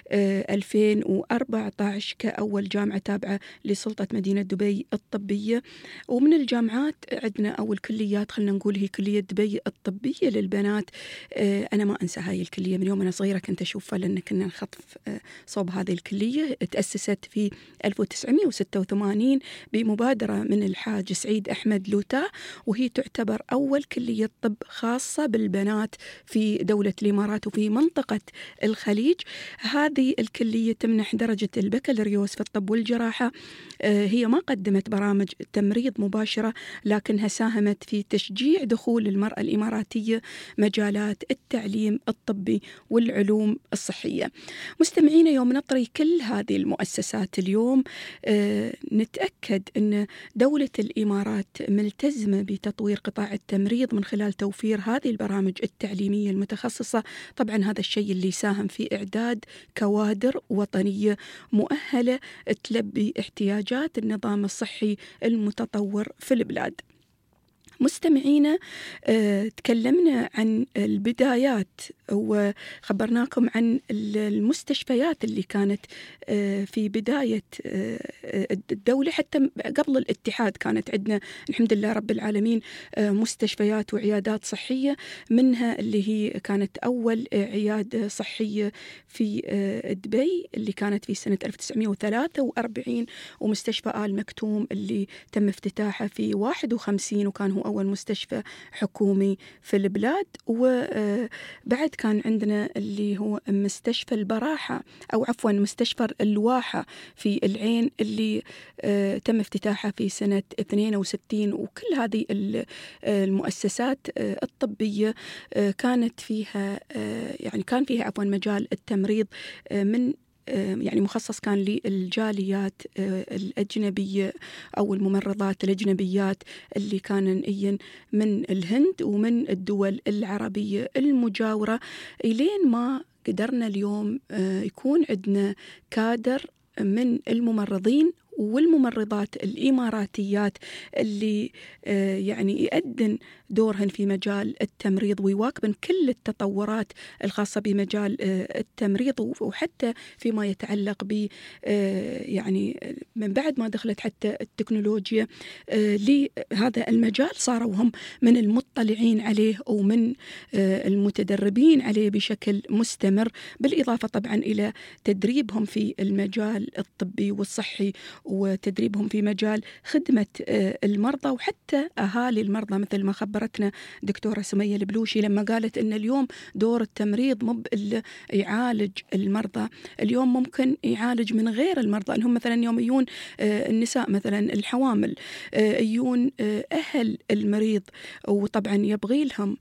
ألفين وأربعة عشر كأول جامعة تابعة لسلطة مدينة دبي الطبية. ومن الجامعات عندنا أو الكليات خلنا نقول هي كلية دبي الطبية للبنات. أنا ما أنسى هاي الكلية، من يوم أنا صغيرة كنت أشوفها لأن كنا نخطف صوب هذه الكلية. تأسست في ألف وتسعمئة وستة وثمانين بمبادرة من الحاج سعيد أحمد لوتا، وهي تعتبر أول كلية طب خاصة بالبنات في دولة الإمارات وفي منطقة الخليج. هذه الكلية تمنح درجة البكالوريوس في الطب والجراحة هي ما قدمت برامج تمريض مباشرة، لكنها ساهمت في تشجيع دخول المرأة الإماراتية مجالات التعليم الطبي والعلوم الصحية. مستمعين، يوم نطري كل هذه المؤسسات اليوم نتأكد أن دولة الإمارات ملتزمة بتطوير قطاع التمريض من خلال توفير هذه البرامج التعليمية المتخصصة. طبعا هذا الشيء اللي يساهم في إعداد كوادر وطنية مؤهلة تلبي احتياجات النظام الصحي المتطور في البلاد. مستمعينا، اه تكلمنا عن البدايات وخبرناكم عن المستشفيات اللي كانت اه في بداية اه الدولة، حتى قبل الاتحاد كانت عندنا الحمد لله رب العالمين اه مستشفيات وعيادات صحية، منها اللي هي كانت أول عيادة صحية في اه دبي اللي كانت في سنة ألف وتسعمائة وثلاثة وأربعين، ومستشفى آل مكتوم اللي تم افتتاحه في واحد وخمسين وكان هو أول مستشفى حكومي في البلاد. وبعد كان عندنا اللي هو مستشفى البراحة أو عفوا مستشفى الواحة في العين اللي تم افتتاحه في سنة اثنين وستين. وكل هذه المؤسسات الطبية كانت فيها يعني كان فيها عفوا مجال التمريض من يعني مخصص كان للجاليات الأجنبية أو الممرضات الأجنبيات اللي كانوا من الهند ومن الدول العربية المجاورة، إلين ما قدرنا اليوم يكون عندنا كادر من الممرضين والممرضات الإماراتيات اللي يعني يؤدن دورهن في مجال التمريض ويواكبن كل التطورات الخاصة بمجال التمريض، وحتى فيما يتعلق ب يعني من بعد ما دخلت حتى التكنولوجيا لهذا المجال صاروا هم من المطلعين عليه ومن المتدربين عليه بشكل مستمر، بالإضافة طبعا إلى تدريبهم في المجال الطبي والصحي وتدريبهم في مجال خدمة المرضى وحتى أهالي المرضى، مثل ما خبرتنا دكتورة سمية البلوشي لما قالت إن اليوم دور التمريض مو اللي يعالج المرضى، اليوم ممكن يعالج من غير المرضى، أنهم مثلا يوم يجون النساء مثلا الحوامل يجون أهل المريض وطبعا يبغي لهم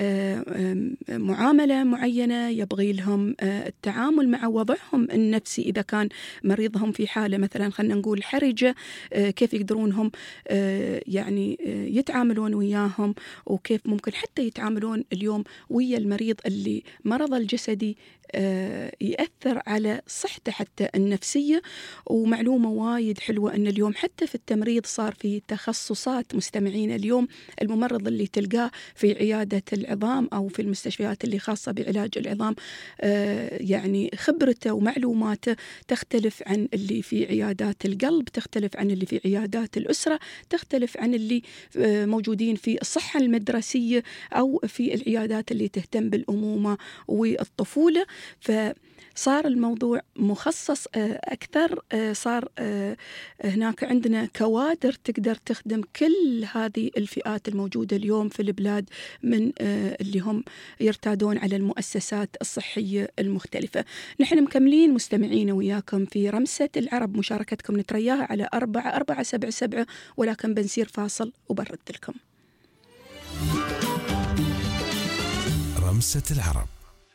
معاملة معينة، يبغي لهم التعامل مع وضعهم النفسي إذا كان مريضهم في حالة مثلا خلينا نقول حرجة، كيف يقدرون هم يعني يتعاملون وياهم، وكيف ممكن حتى يتعاملون اليوم ويا المريض اللي مرض الجسدي يأثر على صحته حتى النفسية. ومعلومة وايد حلوة أن اليوم حتى في التمريض صار في تخصصات. مستمعين، اليوم الممرض اللي تلقاه في عيادة العظام أو في المستشفيات اللي خاصة بعلاج العظام يعني خبرته ومعلوماته تختلف عن اللي في عيادات القلب، تختلف عن اللي في عيادات الأسرة، تختلف عن اللي موجودين في الصحة المدرسية أو في العيادات اللي تهتم بالأمومة والطفولة. فصار الموضوع مخصص أكثر، صار هناك عندنا كوادر تقدر تخدم كل هذه الفئات الموجودة اليوم في البلاد من اللي هم يرتادون على المؤسسات الصحية المختلفة. نحن مكملين مستمعين وياكم في رمسة العرب، مشاركتكم نترياها على أربعة أربعة سبعة سبعة، ولكن بنسير فاصل وبرد لكم. رمسة العرب.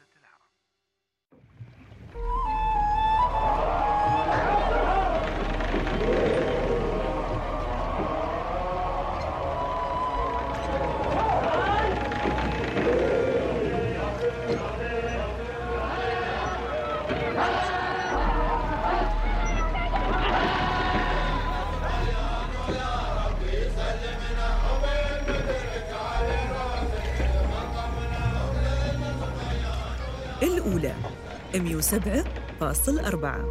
الأولى مئة وسبعة فاصلة أربعة.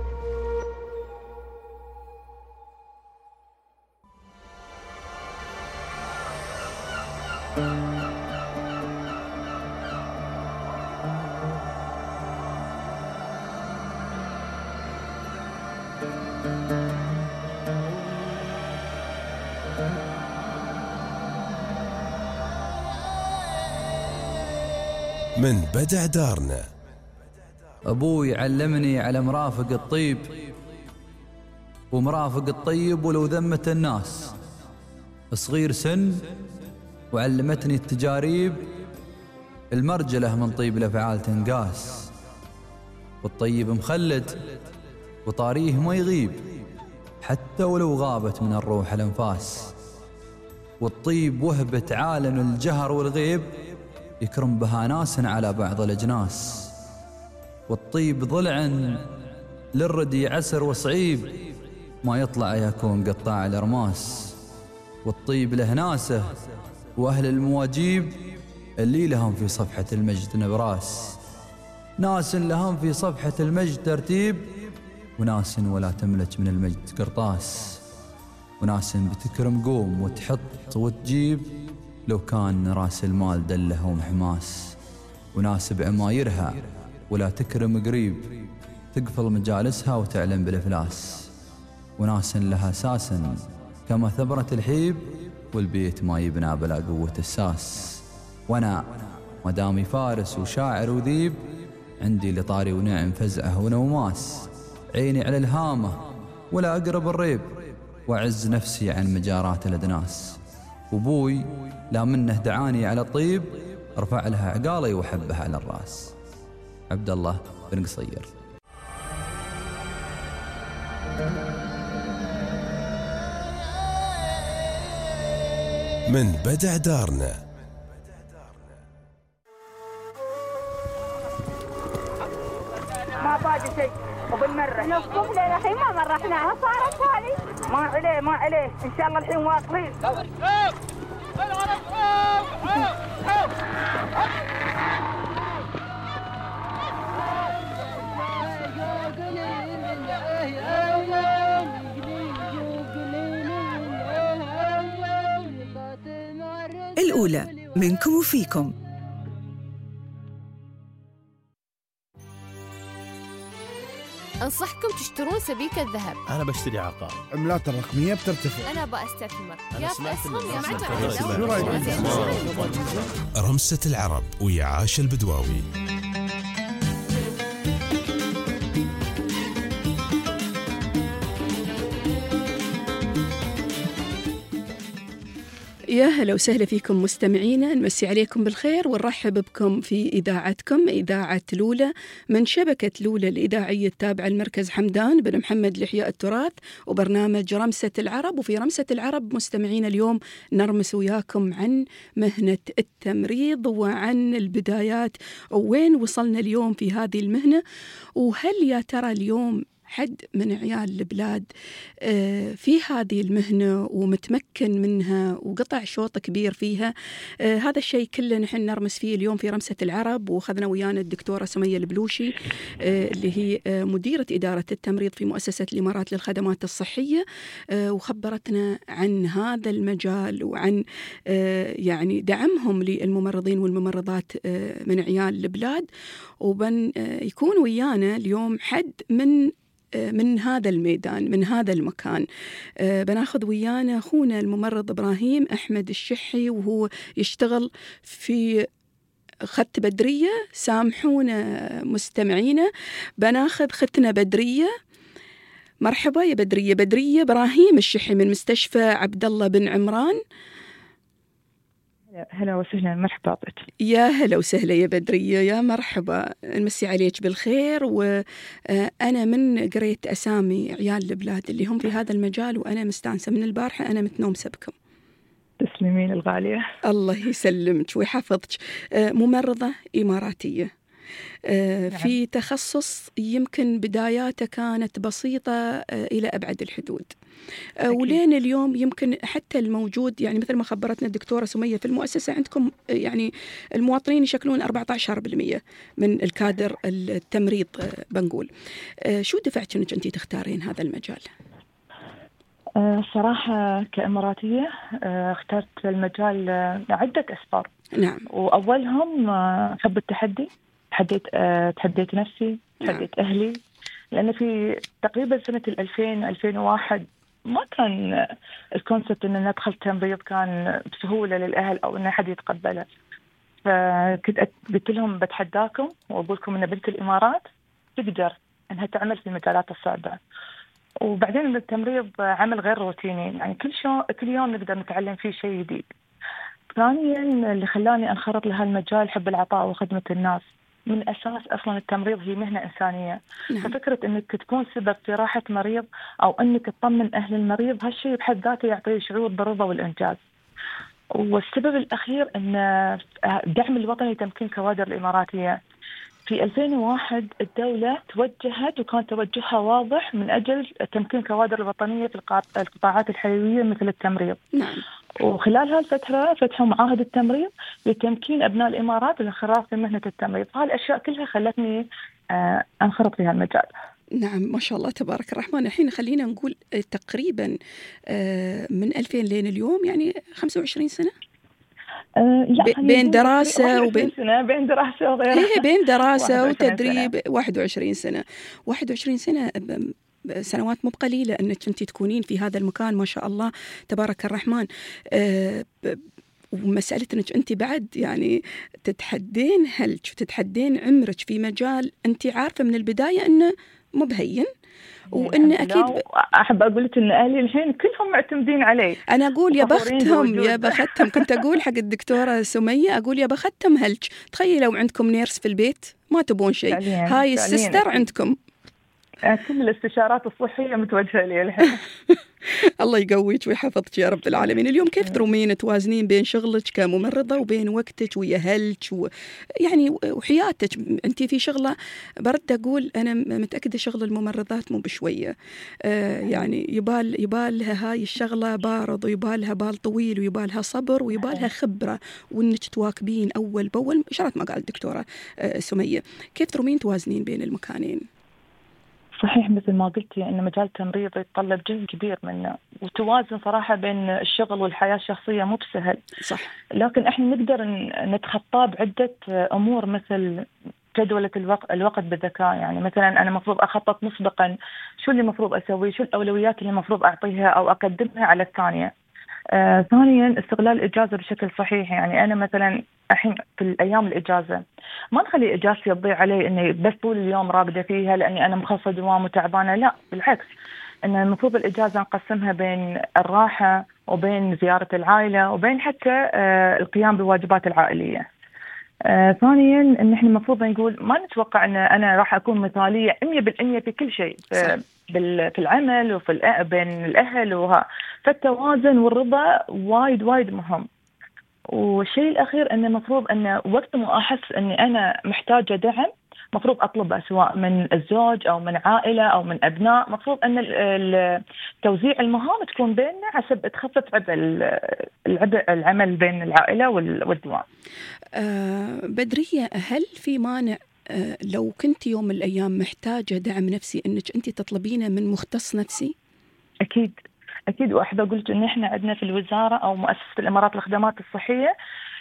من بدع دارنا. أبوي علمني على مرافق الطيب، ومرافق الطيب ولو ذمة الناس، صغير سن وعلمتني التجاريب، المرجلة من طيب الأفعال تنقاس، والطيب مخلد وطاريه ما يغيب حتى ولو غابت من الروح الأنفاس، والطيب وهبة عالم الجهر والغيب يكرم بها ناس على بعض الأجناس، والطيب ضلع للردي عسر وصعيب ما يطلع يكون قطاع الأرماس، والطيب له ناسه وأهل المواجيب اللي لهم في صفحة المجد نبراس، ناس لهم في صفحة المجد ترتيب، وناس ولا تملك من المجد قرطاس، وناس بتكرم قوم وتحط وتجيب لو كان راس المال دلهم حماس، وناس بعمايرها ولا تكرم قريب تقفل مجالسها وتعلم بالإفلاس، وناس لها ساسا كما ثبرة الحيب والبيت ما يبنى بلا قوة الساس، وانا مدامي فارس وشاعر وذيب عندي لطاري ونعم فزعه ونوماس، عيني على الهامة ولا أقرب الريب وأعز نفسي عن مجارات الأدناس، وبوي لا منه دعاني على الطيب ارفع لها عقالي وحبها على الراس. عبد الله بن قصير. من بدع دارنا ما باقي شيء وبالمرة نصف لنا الحين ما مرحناها صارت هذه ما عليه ما عليه إن شاء الله الحين واصلين. الأولى منكم وفيكم. أنصحكم تشترون سبيكة ذهب. أنا بشتري عقار. عملات الرقمية بترتفع. أنا بأستثمر. أنا سمعت رمسة العرب ويا عاش البدواوي. يا هلا وسهلا فيكم مستمعينا، نمسي عليكم بالخير ونرحب بكم في إذاعتكم إذاعة لولة من شبكة لولة الإذاعية التابعة المركز حمدان بن محمد لإحياء التراث وبرنامج رمسة العرب. وفي رمسة العرب مستمعينا اليوم نرمس وياكم عن مهنة التمريض وعن البدايات وين وصلنا اليوم في هذه المهنة، وهل يا ترى اليوم حد من عيال البلاد في هذه المهنة ومتمكن منها وقطع شوط كبير فيها. هذا الشيء كله نحن نرمس فيه اليوم في رمسة العرب، وخذنا ويانا الدكتورة سمية البلوشي اللي هي مديرة إدارة التمريض في مؤسسة الإمارات للخدمات الصحية، وخبرتنا عن هذا المجال وعن يعني دعمهم للممرضين والممرضات من عيال البلاد. وبن يكون ويانا اليوم حد من من هذا الميدان من هذا المكان. أه بناخذ ويانا أخونا الممرض إبراهيم أحمد الشحي، وهو يشتغل في خط بدرية. سامحونا مستمعينا، بناخذ ختنا بدرية. مرحبا يا بدرية. بدرية إبراهيم الشحي من مستشفى عبد الله بن عمران. هلا وسهلا، مرحبا بك. يا هلا وسهلا يا بدرية، يا مرحبا، نمسي عليك بالخير. وأنا من قريت أسامي عيال البلاد اللي هم في هذا المجال وأنا مستانسة من البارحة، أنا متنومسة بكم. تسلمين الغالية. الله يسلمك ويحفظك. ممرضة إماراتية في تخصص يمكن بداياته كانت بسيطة إلى أبعد الحدود، ولين اليوم يمكن حتى الموجود يعني مثل ما خبرتنا الدكتورة سمية في المؤسسة عندكم يعني المواطنين يشكلون أربعة عشر بالمئة من الكادر التمريض بنقول. شو دفعك أنك أنتي تختارين هذا المجال؟ صراحة كإماراتية اخترت المجال لعدة أسباب. نعم. وأولهم حب التحدي، تحديت تحديت نفسي، تحديت نعم. أهلي، لأن في تقريبا سنة الألفين ألفين وواحد ما كان الكونسبت إن ندخل تمريض كان بسهولة للأهل أو إن أحد يتقبله. فكنت قلت لهم بتحداكم وأقول لكم إن بنت الإمارات تقدر إنها تعمل في المجالات الصعبة. وبعدين التمريض عمل غير روتيني، يعني كل شو كل يوم نقدر نتعلم فيه شيء جديد. ثانيا اللي خلاني انخرط لهالمجال حب العطاء وخدمة الناس. من أساس أصلا التمريض هي مهنة إنسانية. نعم. ففكرة أنك تكون سبب في راحة مريض أو أنك تطمن أهل المريض هالشيء بحد ذاته يعطيه شعور بالرضا والإنجاز. والسبب الأخير أن الدعم الوطني تمكين كوادر الإماراتية. في ألفين وواحد الدولة توجهت وكان توجهها واضح من أجل تمكين كوادر الوطنية في القطاعات الحيوية مثل التمريض. نعم. وخلال هالفترة فتحوا معاهد التمريض لتمكين أبناء الإمارات والانخراط في مهنة التمريض. هالأشياء كلها خلتني أنخرط في هالمجال. نعم ما شاء الله تبارك الرحمن. الحين خلينا نقول تقريبا من ألفين لين اليوم يعني خمسة وعشرين سنة. أه لا بين دراسة وبين سنة بين دراسة وغيرها. هي بين دراسة وتدريب سنة. واحد وعشرين سنة. واحد وعشرين سنة سنوات مو بقليلة أنك أنت تكونين في هذا المكان ما شاء الله تبارك الرحمن. أه ومسألة أنك أنت بعد يعني تتحدين هلك وتتحدين عمرك في مجال أنت عارفة من البداية أنه مو بهين، وإن أكيد ب... أحب أقول لك إن أهلي الحين كلهم معتمدين علي. أنا أقول يا بختهم يا بختهم. كنت أقول حق الدكتورة سمية أقول يا بختهم هلك. تخيلوا عندكم نيرس في البيت ما تبون شيء، هاي السستر عندكم. كل الاستشارات الصحية متوجهة لي الحين. الله يقويك ويحفظك يا رب العالمين. اليوم كيف ترومين توازنين بين شغلك كممرضة وبين وقتك ويا أهلك و... يعني وحياتك؟ أنت في شغلة برد أقول أنا متأكدة شغل الممرضات مو بشوية. آه يعني يبال يبالها هاي الشغلة بارض ويبالها بال طويل ويبالها صبر ويبالها خبرة وإنك تواكبين أول بأول شرط ما قال الدكتورة آه سمية. كيف ترومين توازنين بين المكانين؟ صحيح مثل ما قلتي أن مجال التمريض يتطلب جهد كبير منا، وتوازن صراحة بين الشغل والحياة الشخصية مو بسهل. صح. لكن احنا نقدر نتخطاه بعدة أمور مثل جدولة الوقت الوقت بذكاء. يعني مثلا أنا مفروض أخطط مسبقا شو اللي مفروض أسوي، شو الأولويات اللي مفروض أعطيها أو أقدمها على الثانية. آه، ثانيا استغلال الإجازة بشكل صحيح. يعني أنا مثلا الحين في الأيام الإجازة ما نخلي إجازتي تضيع علي إني بس طول اليوم راقدة فيها لأني أنا مخلصة دوام وتعبانة. لا بالعكس، إن المفروض الإجازة نقسمها بين الراحة وبين زيارة العائلة وبين حتى آه القيام بالواجبات العائلية. آه ثانيا إن إحنا المفروض نقول ما نتوقع إن أنا راح أكون مثالية مية بالمية في كل شيء في العمل وفي بين الأهل وها. فالتوازن والرضا وايد وايد مهم. والشيء الأخير أنه مفروض أن وقت ما أحس أني أنا محتاجة دعم مفروض أطلبه سواء من الزوج أو من عائلة أو من أبناء. مفروض أن توزيع المهام تكون بيننا حسب تخفف عبء العبء العمل بين العائلة والدوام. أه بدرية، هل في مانع أه لو كنت يوم من الأيام محتاجة دعم نفسي أنك أنت تطلبينه من مختص نفسي؟ أكيد أكيد. وأحب أقول إن إحنا عندنا في الوزارة أو مؤسسة الإمارات للخدمات الصحية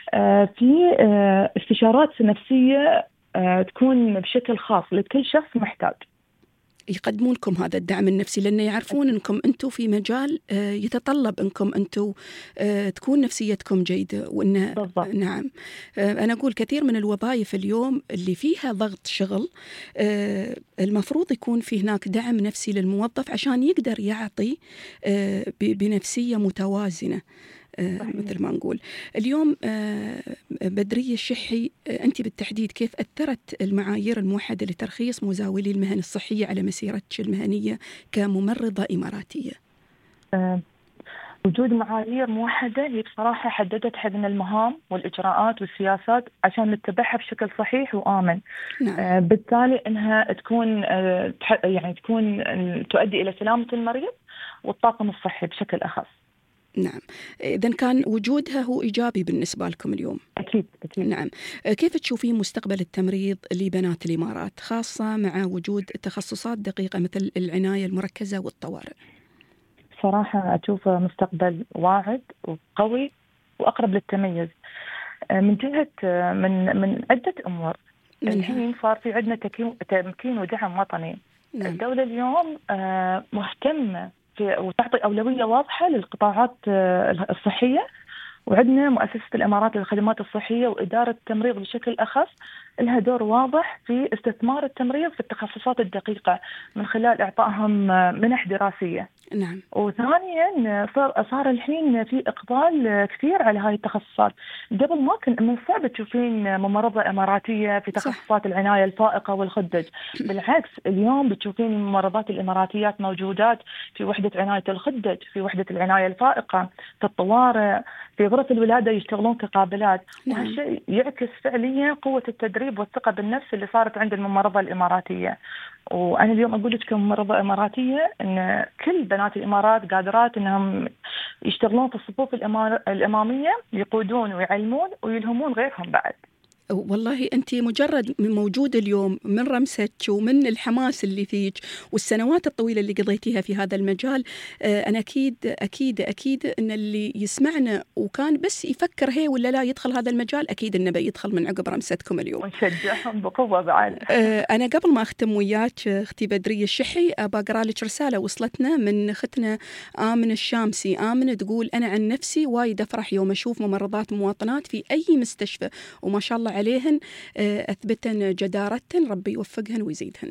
في استشارات نفسية تكون بشكل خاص لكل شخص محتاج. يقدمون لكم هذا الدعم النفسي لأن يعرفون أنكم أنتم في مجال يتطلب أنكم أنتم تكون نفسيتكم جيدة. وإن بالضبط. نعم أنا أقول كثير من الوظائف اليوم اللي فيها ضغط شغل المفروض يكون في هناك دعم نفسي للموظف عشان يقدر يعطي بنفسية متوازنة. مثل ما نقول اليوم بدرية الشحي، أنت بالتحديد كيف أثرت المعايير الموحدة لترخيص مزاولي المهن الصحية على مسيرتك المهنية كممرضة إماراتية؟ أه وجود معايير موحدة هي بصراحة حددت حدنا المهام والإجراءات والسياسات عشان نتبعها بشكل صحيح وآمن. نعم. أه بالتالي أنها تكون أه يعني تكون تؤدي إلى سلامة المريض والطاقم الصحي بشكل أخص. نعم. إذن كان وجودها هو إيجابي بالنسبة لكم اليوم؟ أكيد أكيد. نعم. كيف تشوفين مستقبل التمريض لبنات الإمارات خاصة مع وجود تخصصات دقيقة مثل العناية المركزة والطوارئ؟ صراحة أشوف مستقبل واعد وقوي وأقرب للتميز من جهة من من عدة أمور. الحين صار في عندنا تمكين ودعم وطني. نعم. الدولة اليوم مهتمة وتعطي أولوية واضحة للقطاعات الصحية، وعندنا مؤسسة الإمارات للخدمات الصحية وإدارة التمريض بشكل أخص لها دور واضح في استثمار التمريض في التخصصات الدقيقة من خلال إعطائهم منح دراسية. نعم. وثانيا صار صار الحين في إقبال كثير على هاي التخصصات. قبل ما كان من صعب تشوفين ممرضة إماراتية في تخصصات صح. العناية الفائقة والخدج. بالعكس اليوم بتشوفين الممرضات الإماراتيات موجودات في وحدة عناية الخدج، في وحدة العناية الفائقة، في الطوارئ، في غرف الولادة يشتغلون كقابلات. نعم. وهالشيء يعكس فعليا قوة التدريب والثقة بالنفس اللي صارت عند الممرضة الإماراتية. وأنا اليوم أقول لك كممرضة إماراتية أن كل بنات الإمارات قادرات أنهم يشتغلون في الصفوف الإمامية، يقودون ويعلمون ويلهمون غيرهم بعد. والله أنت مجرد من موجود اليوم من رمستك ومن الحماس اللي فيك والسنوات الطويلة اللي قضيتيها في هذا المجال، أنا أكيد أكيد أكيد أن اللي يسمعنا وكان بس يفكر هي ولا لا يدخل هذا المجال أكيد أنه بيدخل من عقب رمستكم اليوم. ونشجعهم بقوة بعد. أنا قبل ما أختم وياك أختي بدرية الشحي أبى أقرأ لك رسالة وصلتنا من أختنا آمنة الشامسي. آمنة تقول أنا عن نفسي وايد أفرح يوم أشوف ممرضات مواطنات في أي مستشفى وما شاء الله عليهن أثبتن جدارتهن، ربي يوفقهن ويزيدهن.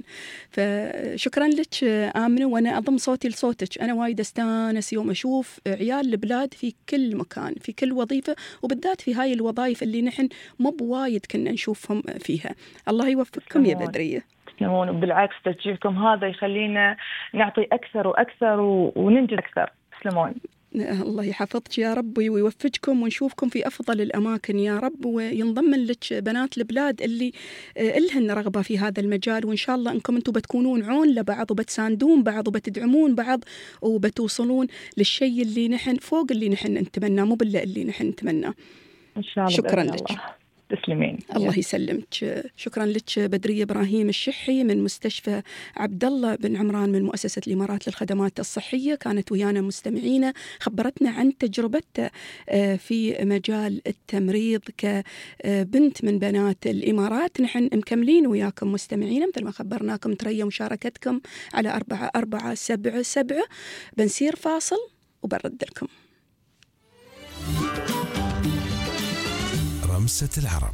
فشكرا لك آمنة، وأنا أضم صوتي لصوتك. أنا وايد أستانس يوم أشوف عيال البلاد في كل مكان في كل وظيفة، وبالذات في هاي الوظائف اللي نحن مو بوايد كنا نشوفهم فيها. الله يوفقكم يا بدرية. تسلمون، وبالعكس تشجيعكم هذا يخلينا نعطي أكثر وأكثر وننجز أكثر. تسلمون. الله يحفظك يا رب ويوفقكم ونشوفكم في أفضل الأماكن يا رب، وينضم لك بنات البلاد اللي إلهن رغبة في هذا المجال، وإن شاء الله أنكم أنتم بتكونون عون لبعض وبتساندون بعض وبتدعمون بعض وبتوصلون للشيء اللي نحن فوق اللي نحن نتمناه، مو بالله اللي نحن نتمناه إن شاء الله. شكرا لك. تسلمين. الله يسلمك. شكرا لك بدرية إبراهيم الشحي من مستشفى عبد الله بن عمران من مؤسسة الإمارات للخدمات الصحية، كانت ويانا مستمعينا، خبرتنا عن تجربتها في مجال التمريض كبنت من بنات الإمارات. نحن مكملين وياكم مستمعينا مثل ما خبرناكم، تريا مشاركتكم على أربعة أربعة سبعة سبعة. بنسير فاصل وبرد لكم. رمسة العرب.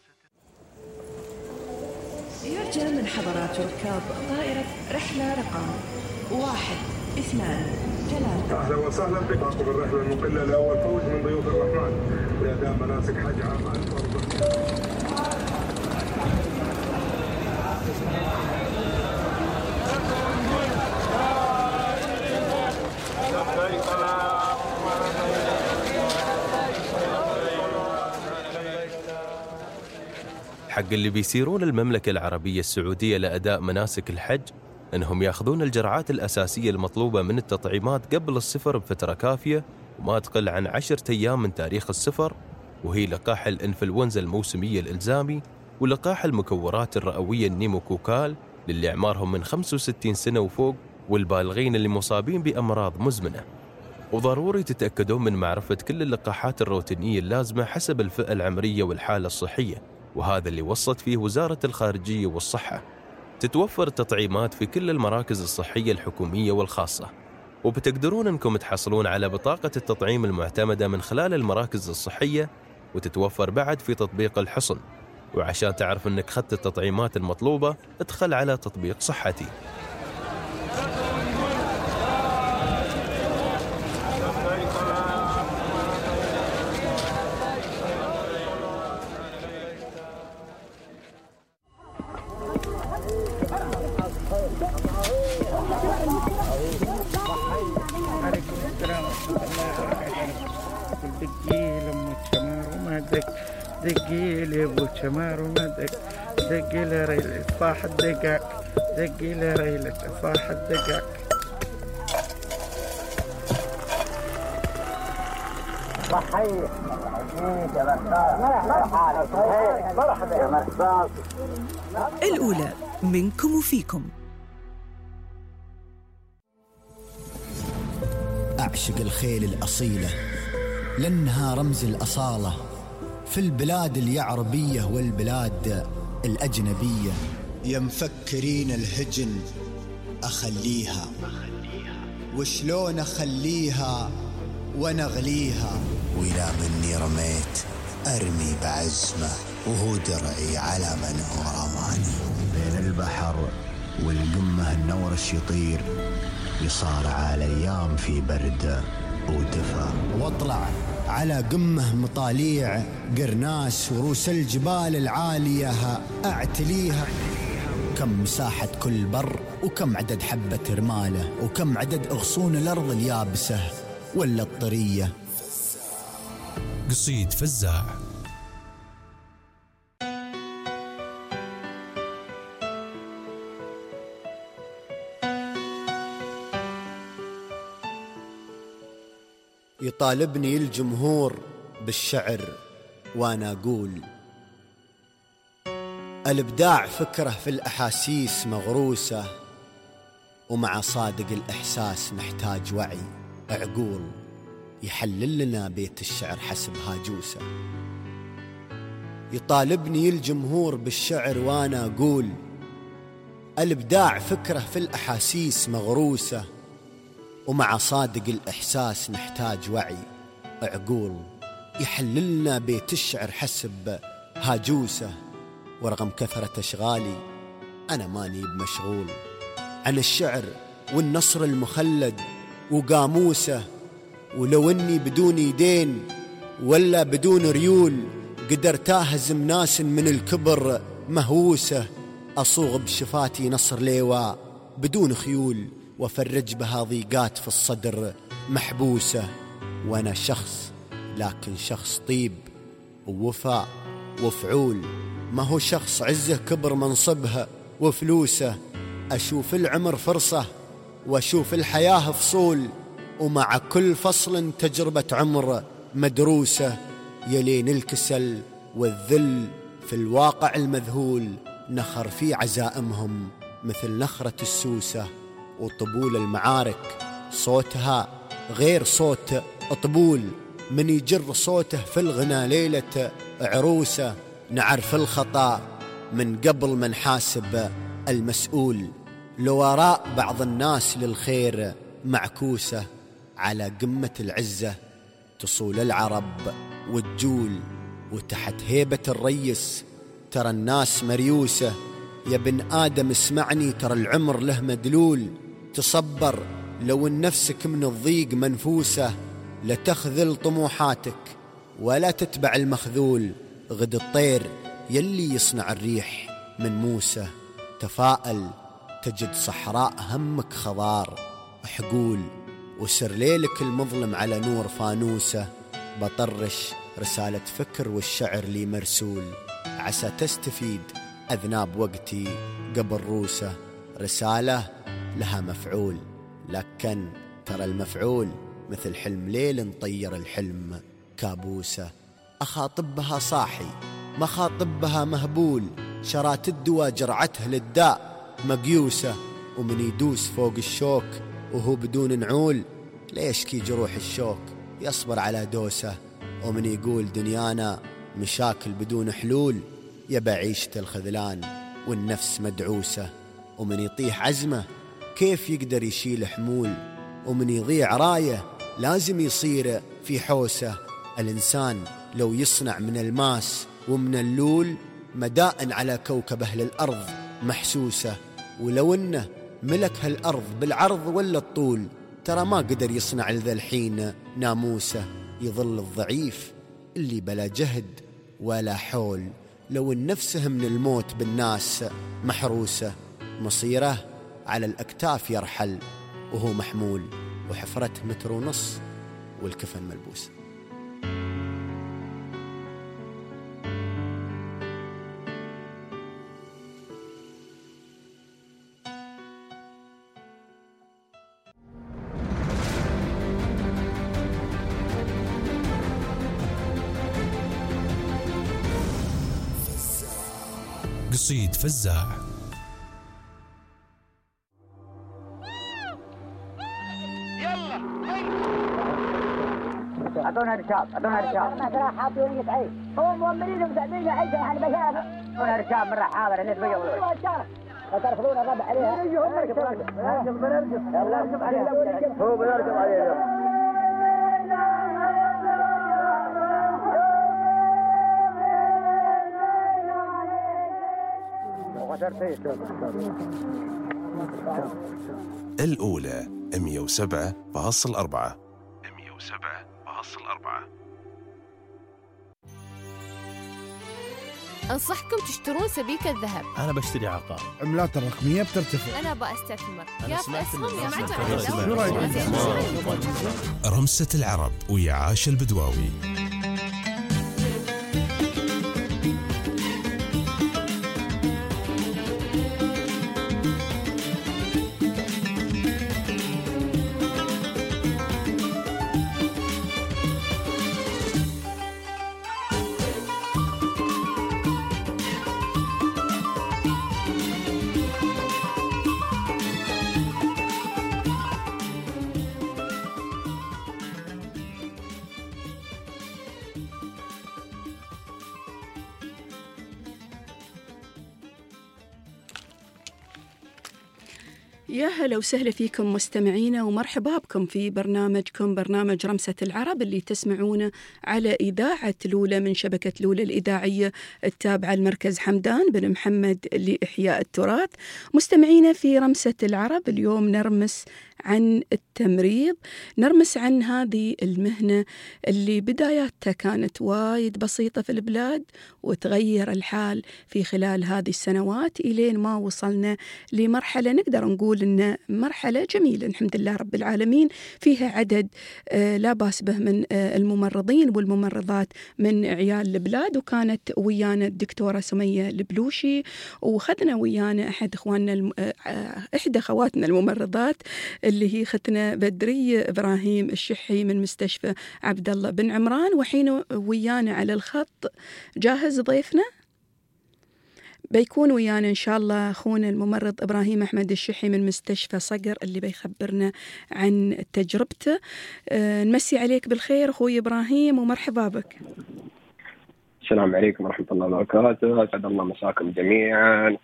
يرجى من حضرات ركاب طائرة رحلة رقم واحد اثنان ثلاثة. أهلا وسهلا بكم عقب الرحلة المقلة لأول فوج من ضيوف الرحمن لأداء مناسك حج عام ألف وأربعمائة. حق اللي بيسيرون المملكة العربية السعودية لأداء مناسك الحج أنهم يأخذون الجرعات الأساسية المطلوبة من التطعيمات قبل السفر بفترة كافية وما تقل عن عشرة أيام من تاريخ السفر، وهي لقاح الإنفلونزا الموسمية الإلزامي ولقاح المكورات الرئوية النيموكوكال للي أعمارهم من خمسة وستين سنة وفوق والبالغين اللي مصابين بأمراض مزمنة. وضروري تتأكدون من معرفة كل اللقاحات الروتينية اللازمة حسب الفئة العمرية والحالة الصحية، وهذا اللي وصت فيه وزارة الخارجية والصحة. تتوفر التطعيمات في كل المراكز الصحية الحكومية والخاصة، وبتقدرون أنكم تحصلون على بطاقة التطعيم المعتمدة من خلال المراكز الصحية، وتتوفر بعد في تطبيق الحصن. وعشان تعرف أنك خدت التطعيمات المطلوبة ادخل على تطبيق صحتي. دقي لي ابو شمار وما دق دقي لي ريلة صاح الدقاق دقي لي ريلة صاح الدقاق. صحيح مرحبا يا مرحبا. الأولى منكم وفيكم. أعشق الخيل الأصيلة لأنها رمز الأصالة في البلاد اليعربية والبلاد الأجنبية. يا مفكرين الهجن أخليها وشلون أخليها ونغليها، وإذا مني رميت أرمي بعزمة وهو درعي على من هو رماني. بين البحر والقمة النورش يطير، يصارع الأيام في برد ودفا. واطلع على قمة مطاليع قرناس وروس الجبال العالية أعتليها. كم مساحة كل بر، وكم عدد حبة رماله، وكم عدد أغصون الأرض اليابسة ولا الطرية. قصيد فزاع. يطالبني الجمهور بالشعر وأنا أقول الإبداع فكرة في الأحاسيس مغروسة، ومع صادق الإحساس نحتاج وعي عقول يحلل لنا بيت الشعر حسب هاجوسة. يطالبني الجمهور بالشعر وأنا أقول الإبداع فكرة في الأحاسيس مغروسة، ومع صادق الإحساس نحتاج وعي عقول يحللنا بيت الشعر حسب هاجوسة. ورغم كثرة أشغالي أنا ماني بمشغول عن الشعر والنصر المخلد وقاموسه. ولو أني بدون يدين ولا بدون ريول قدرت أهزم ناس من الكبر مهووسة. أصوغ بشفاتي نصر ليواء بدون خيول، وفرج بها ضيقات في الصدر محبوسة. وأنا شخص لكن شخص طيب ووفاء وفعول، ما هو شخص عزه كبر منصبها وفلوسه. أشوف العمر فرصة وأشوف الحياة فصول، ومع كل فصل تجربة عمر مدروسة. يلين الكسل والذل في الواقع المذهول نخر في عزائمهم مثل نخرة السوسة. وطبول المعارك صوتها غير صوت طبول، من يجر صوته في الغنى ليلة عروسة. نعرف الخطأ من قبل ما نحاسب المسؤول، لو وراء بعض الناس للخير معكوسة. على قمة العزة تصول العرب والجول، وتحت هيبة الريس ترى الناس مريوسة. يا بن آدم اسمعني ترى العمر له مدلول، تصبر لو ان نفسك من الضيق منفوسة. لا تخذل طموحاتك ولا تتبع المخذول، غد الطير يلي يصنع الريح من موسى. تفاءل تجد صحراء همك خضار حقول، وسر ليلك المظلم على نور فانوسة. بطرش رسالة فكر والشعر لي مرسول، عسى تستفيد أذناب وقتي قبل روسة. رسالة لها مفعول، لكن ترى المفعول مثل حلم ليل نطير الحلم كابوسة. أخاطب بها صاحي ما خاطب بها مهبول، شرات الدواء جرعته للداء مقيوسة. ومن يدوس فوق الشوك وهو بدون نعول، ليشكي جروح الشوك يصبر على دوسة. ومن يقول دنيانا مشاكل بدون حلول، يبا عيشة الخذلان والنفس مدعوسة. ومن يطيح عزمه كيف يقدر يشيل حمول، ومن يضيع رايه لازم يصير في حوسة. الإنسان لو يصنع من الماس ومن اللول مدائن على كوكب أهل الأرض محسوسة. ولو أنه ملك هالأرض بالعرض ولا الطول، ترى ما قدر يصنع لذا الحين ناموسة. يظل الضعيف اللي بلا جهد ولا حول، لو النفسه من الموت بالناس محروسة. مصيره على الأكتاف يرحل وهو محمول، وحفرته متر ونص والكفن ملبوس. قصيد فزاع. اعطونا رشاب اعطونا رشاب احنا حاطين ولية عيش هم مؤمنين ومساعدين عيش على البشر. اعطونا رشاب من حاضر اللي تبيعوا فترفضون الربع عليها. نرقب نرقب نرقب عليها هو بنرقب عليها. الأولى مئة وسبعة فاصلة أربعة مئة وسبعة فاصلة أربعة. أنصحكم تشترون سبيكة ذهب. أنا بشتري عقار. عملات الرقمية بترتفع. أنا أستثمر. أنا يا سمعت أسهم إن يا الرقمية. رمسة العرب ويا عاشا البدواوي. يا هلا وسهلا فيكم مستمعينا، ومرحبا بكم في برنامجكم برنامج رمسة العرب اللي تسمعونه على إذاعة لولة من شبكة لولة الإذاعية التابعة لمركز حمدان بن محمد لإحياء التراث. مستمعينا في رمسة العرب اليوم نرمس عن التمريض، نرمس عن هذه المهنة اللي بداياتها كانت وايد بسيطة في البلاد وتغير الحال في خلال هذه السنوات إلين ما وصلنا لمرحلة نقدر نقول إن مرحلة جميلة الحمد لله رب العالمين، فيها عدد آه لا باس به من آه الممرضين والممرضات من عيال البلاد. وكانت ويانا الدكتورة سمية البلوشي، وخذنا ويانا أحد إخواننا آه إحدى خواتنا الممرضات اللي هي ختنا بدرية إبراهيم الشحي من مستشفى عبد الله بن عمران. وحين ويانا على الخط جاهز ضيفنا بيكون ويانا إن شاء الله أخونا الممرض إبراهيم أحمد الشحي من مستشفى صقر اللي بيخبرنا عن تجربته. أه نمسي عليك بالخير أخوي إبراهيم ومرحبا بك. السلام عليكم ورحمة الله وبركاته، أسعد الله مساكم جميعا،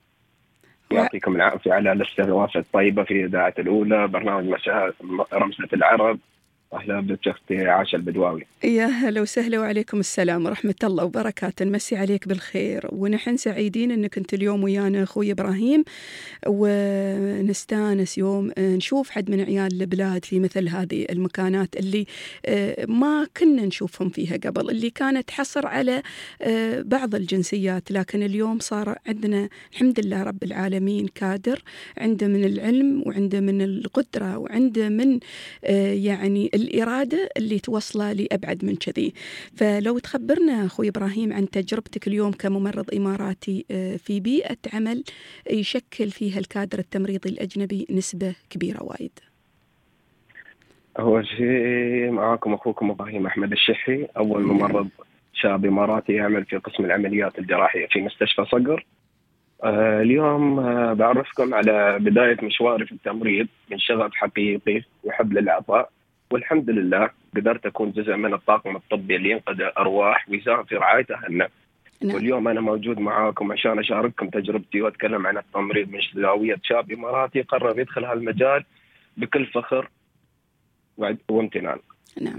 يعطيكم العافية على الاستضافة الطيبة في إذاعة الأولى برنامج مساء رمسة العرب. أهلا بك أختي عاشا البدواوي. يا هلا وسهلا وعليكم السلام ورحمة الله وبركاته، نمسي عليك بالخير. ونحن سعيدين أنك أنت اليوم ويانا أخوي إبراهيم، ونستانس يوم نشوف حد من عيال البلاد في مثل هذه المكانات اللي ما كنا نشوفهم فيها قبل، اللي كانت حصر على بعض الجنسيات، لكن اليوم صار عندنا الحمد لله رب العالمين كادر عنده من العلم وعنده من القدرة وعنده من يعني الإرادة اللي توصله لأبعد من كذي. فلو تخبرنا أخوي إبراهيم عن تجربتك اليوم كممرض إماراتي في بيئة عمل يشكل فيها الكادر التمريضي الأجنبي نسبة كبيرة وايد. أول شيء معاكم أخوكم إبراهيم أحمد الشحي، أول ممرض شاب إماراتي يعمل في قسم العمليات الجراحية في مستشفى صقر. آه اليوم آه بعرفكم على بداية مشواري في التمريض من شغف حقيقي وحب للعطاء، والحمد لله قدرت أكون جزء من الطاقم الطبي اللي ينقذ أرواح ويساهم في رعاية أهلنا. نعم. واليوم أنا موجود معاكم عشان أشارككم تجربتي وأتكلم عن التمريض من زاوية شاب إماراتي قرر يدخل هالمجال بكل فخر وامتنان. نعم.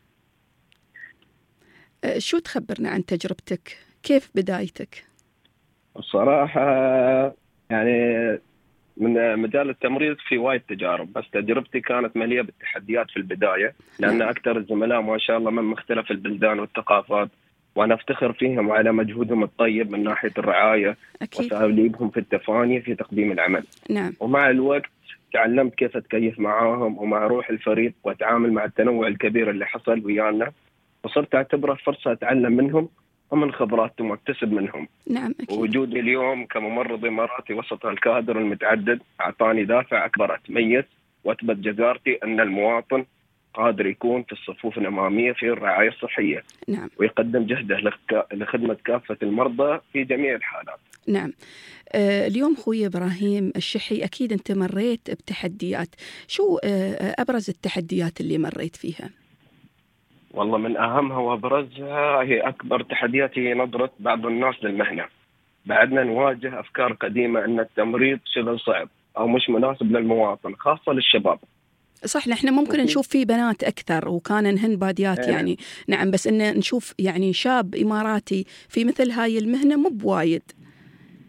أه شو تخبرنا عن تجربتك؟ كيف بدايتك؟ الصراحة يعني من مجال التمريض في وايد تجارب، بس تجربتي كانت مليئة بالتحديات في البداية، لأن أكثر الزملاء ما شاء الله من مختلف البلدان والثقافات، وأنا أفتخر فيهم وعلى مجهودهم الطيب من ناحية الرعاية وتأليبهم في التفاني في تقديم العمل. نعم. ومع الوقت تعلمت كيف أتكيف معاهم ومع روح الفريق وأتعامل مع التنوع الكبير اللي حصل ويانا، وصرت أعتبره فرصة أتعلم منهم ومن خبراتهم واكتسب منهم. نعم أكيد. ووجودي اليوم كممرض إماراتي وسط الكادر المتعدد أعطاني دافع أكبر أتميز وأثبت جدارتي أن المواطن قادر يكون في الصفوف الأمامية في الرعاية الصحية. نعم. ويقدم جهده لخدمة كافة المرضى في جميع الحالات. نعم. آه اليوم خوي إبراهيم الشحي أكيد أنت مريت بتحديات، شو آه أبرز التحديات اللي مريت فيها؟ والله من أهمها وأبرزها هي أكبر تحديات هي نظرة بعض الناس للمهنة. بعدنا نواجه أفكار قديمة أن التمريض شغل صعب أو مش مناسب للمواطن خاصة للشباب. صح، نحن ممكن نشوف فيه بنات أكثر وكان هن باديات أه. يعني. نعم، بس إن نشوف يعني شاب إماراتي في مثل هاي المهنة مو بوايد.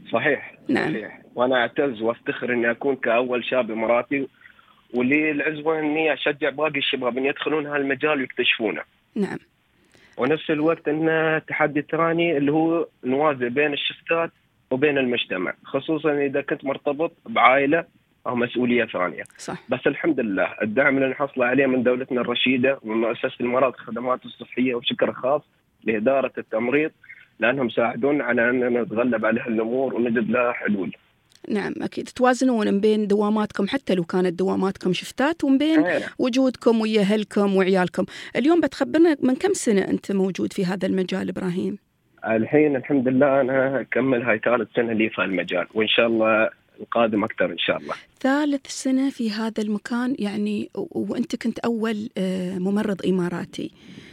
صحيح. نعم. صحيح. وأنا أعتز وأفتخر إني أكون كأول شاب إماراتي، واللي العزوة إني أشجع باقي الشباب إن يدخلون هالمجال ويكتشفونه. نعم. ونفس الوقت إن تحدي ثاني اللي هو نوازن بين الشفتات وبين المجتمع، خصوصا إذا كنت مرتبط بعائلة أو مسؤولية ثانية. صح. بس الحمد لله الدعم اللي نحصل عليه من دولتنا الرشيدة ومن مؤسسة الإمارات الخدمات الصحية، وشكر خاص لإدارة التمريض لأنهم ساعدونا على أن نتغلب على هالأمور ونجد لها حلول. نعم أكيد توازنون بين دواماتكم حتى لو كانت دواماتكم شفتات وبين وجودكم ويا أهلكم وعيالكم. اليوم بتخبرنا من كم سنة أنت موجود في هذا المجال إبراهيم؟ الحين الحمد لله أنا أكمل هاي ثالث سنة لي في المجال، وإن شاء الله القادم أكثر إن شاء الله. ثالث سنة في هذا المكان يعني، وأنت كنت أول ممرض إماراتي.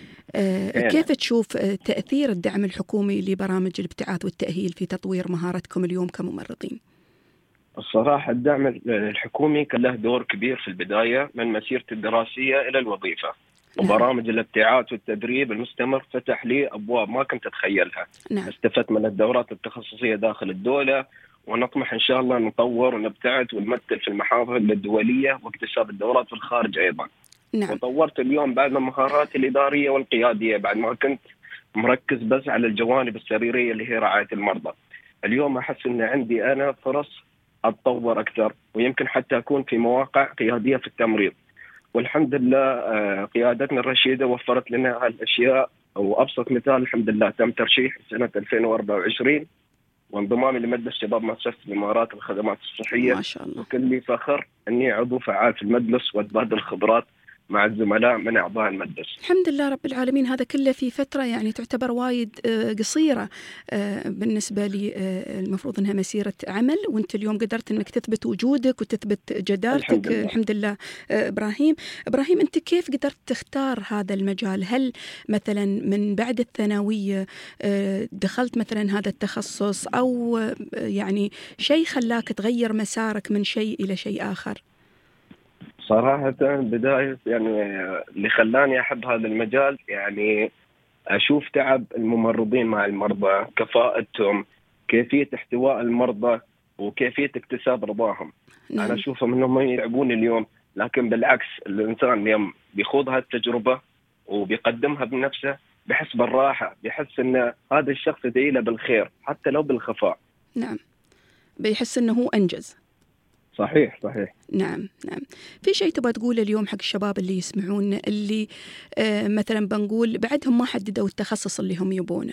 كيف تشوف تأثير الدعم الحكومي لبرامج الابتعاث والتأهيل في تطوير مهارتكم اليوم كممرضين؟ الصراحة الدعم الحكومي كان له دور كبير في البداية من مسيرتي الدراسية إلى الوظيفة. نعم. وبرامج الابتعاث والتدريب المستمر فتح لي أبواب ما كنت أتخيلها. نعم. استفدت من الدورات التخصصية داخل الدولة، ونطمح إن شاء الله نطور ونبتعث ونمثل في المحافل الدولية واكتساب الدورات في الخارج أيضا. نعم. وطورت اليوم بعد مهاراتي الإدارية والقيادية بعد ما كنت مركز بس على الجوانب السريرية اللي هي رعاية المرضى. اليوم أحس أن عندي أنا فرص أتطور أكثر، ويمكن حتى أكون في مواقع قيادية في التمريض. والحمد لله قيادتنا الرشيدة وفرت لنا هالأشياء. وأبسط مثال الحمد لله تم ترشيح سنة ألفين وأربعة وعشرين وانضمامي لمجلس شباب مؤسسة الإمارات الخدمات الصحية. ما شاء الله. وكل فخر أني عضو فعال في المجلس وأتبادل الخبرات مع الزملاء من أعضاء المجلس. الحمد لله رب العالمين. هذا كله في فترة يعني تعتبر وايد قصيرة بالنسبة لي، المفروض أنها مسيرة عمل، وأنت اليوم قدرت أنك تثبت وجودك وتثبت جدارتك. الحمد لله. الحمد لله. إبراهيم إبراهيم أنت كيف قدرت تختار هذا المجال؟ هل مثلا من بعد الثانوية دخلت مثلا هذا التخصص، أو يعني شيء خلاك تغير مسارك من شيء إلى شيء آخر؟ صراحة بداية يعني اللي خلاني أحب هذا المجال يعني أشوف تعب الممرضين مع المرضى، كفاءتهم، كيفية احتواء المرضى، وكيفية اكتساب رضاهم. نعم. أنا أشوفهم أنهم يلعبون اليوم، لكن بالعكس الإنسان يوم بيخوض هذه التجربة وبيقدمها بنفسه بيحس بالراحة، بيحس أن هذا الشخص يدعي له بالخير حتى لو بالخفاء. نعم. بيحس أنه هو أنجز. صحيح صحيح. نعم نعم. في شيء تبغى تقوله اليوم حق الشباب اللي يسمعون، اللي آه مثلا بنقول بعدهم ما حددوا التخصص اللي هم يبونه؟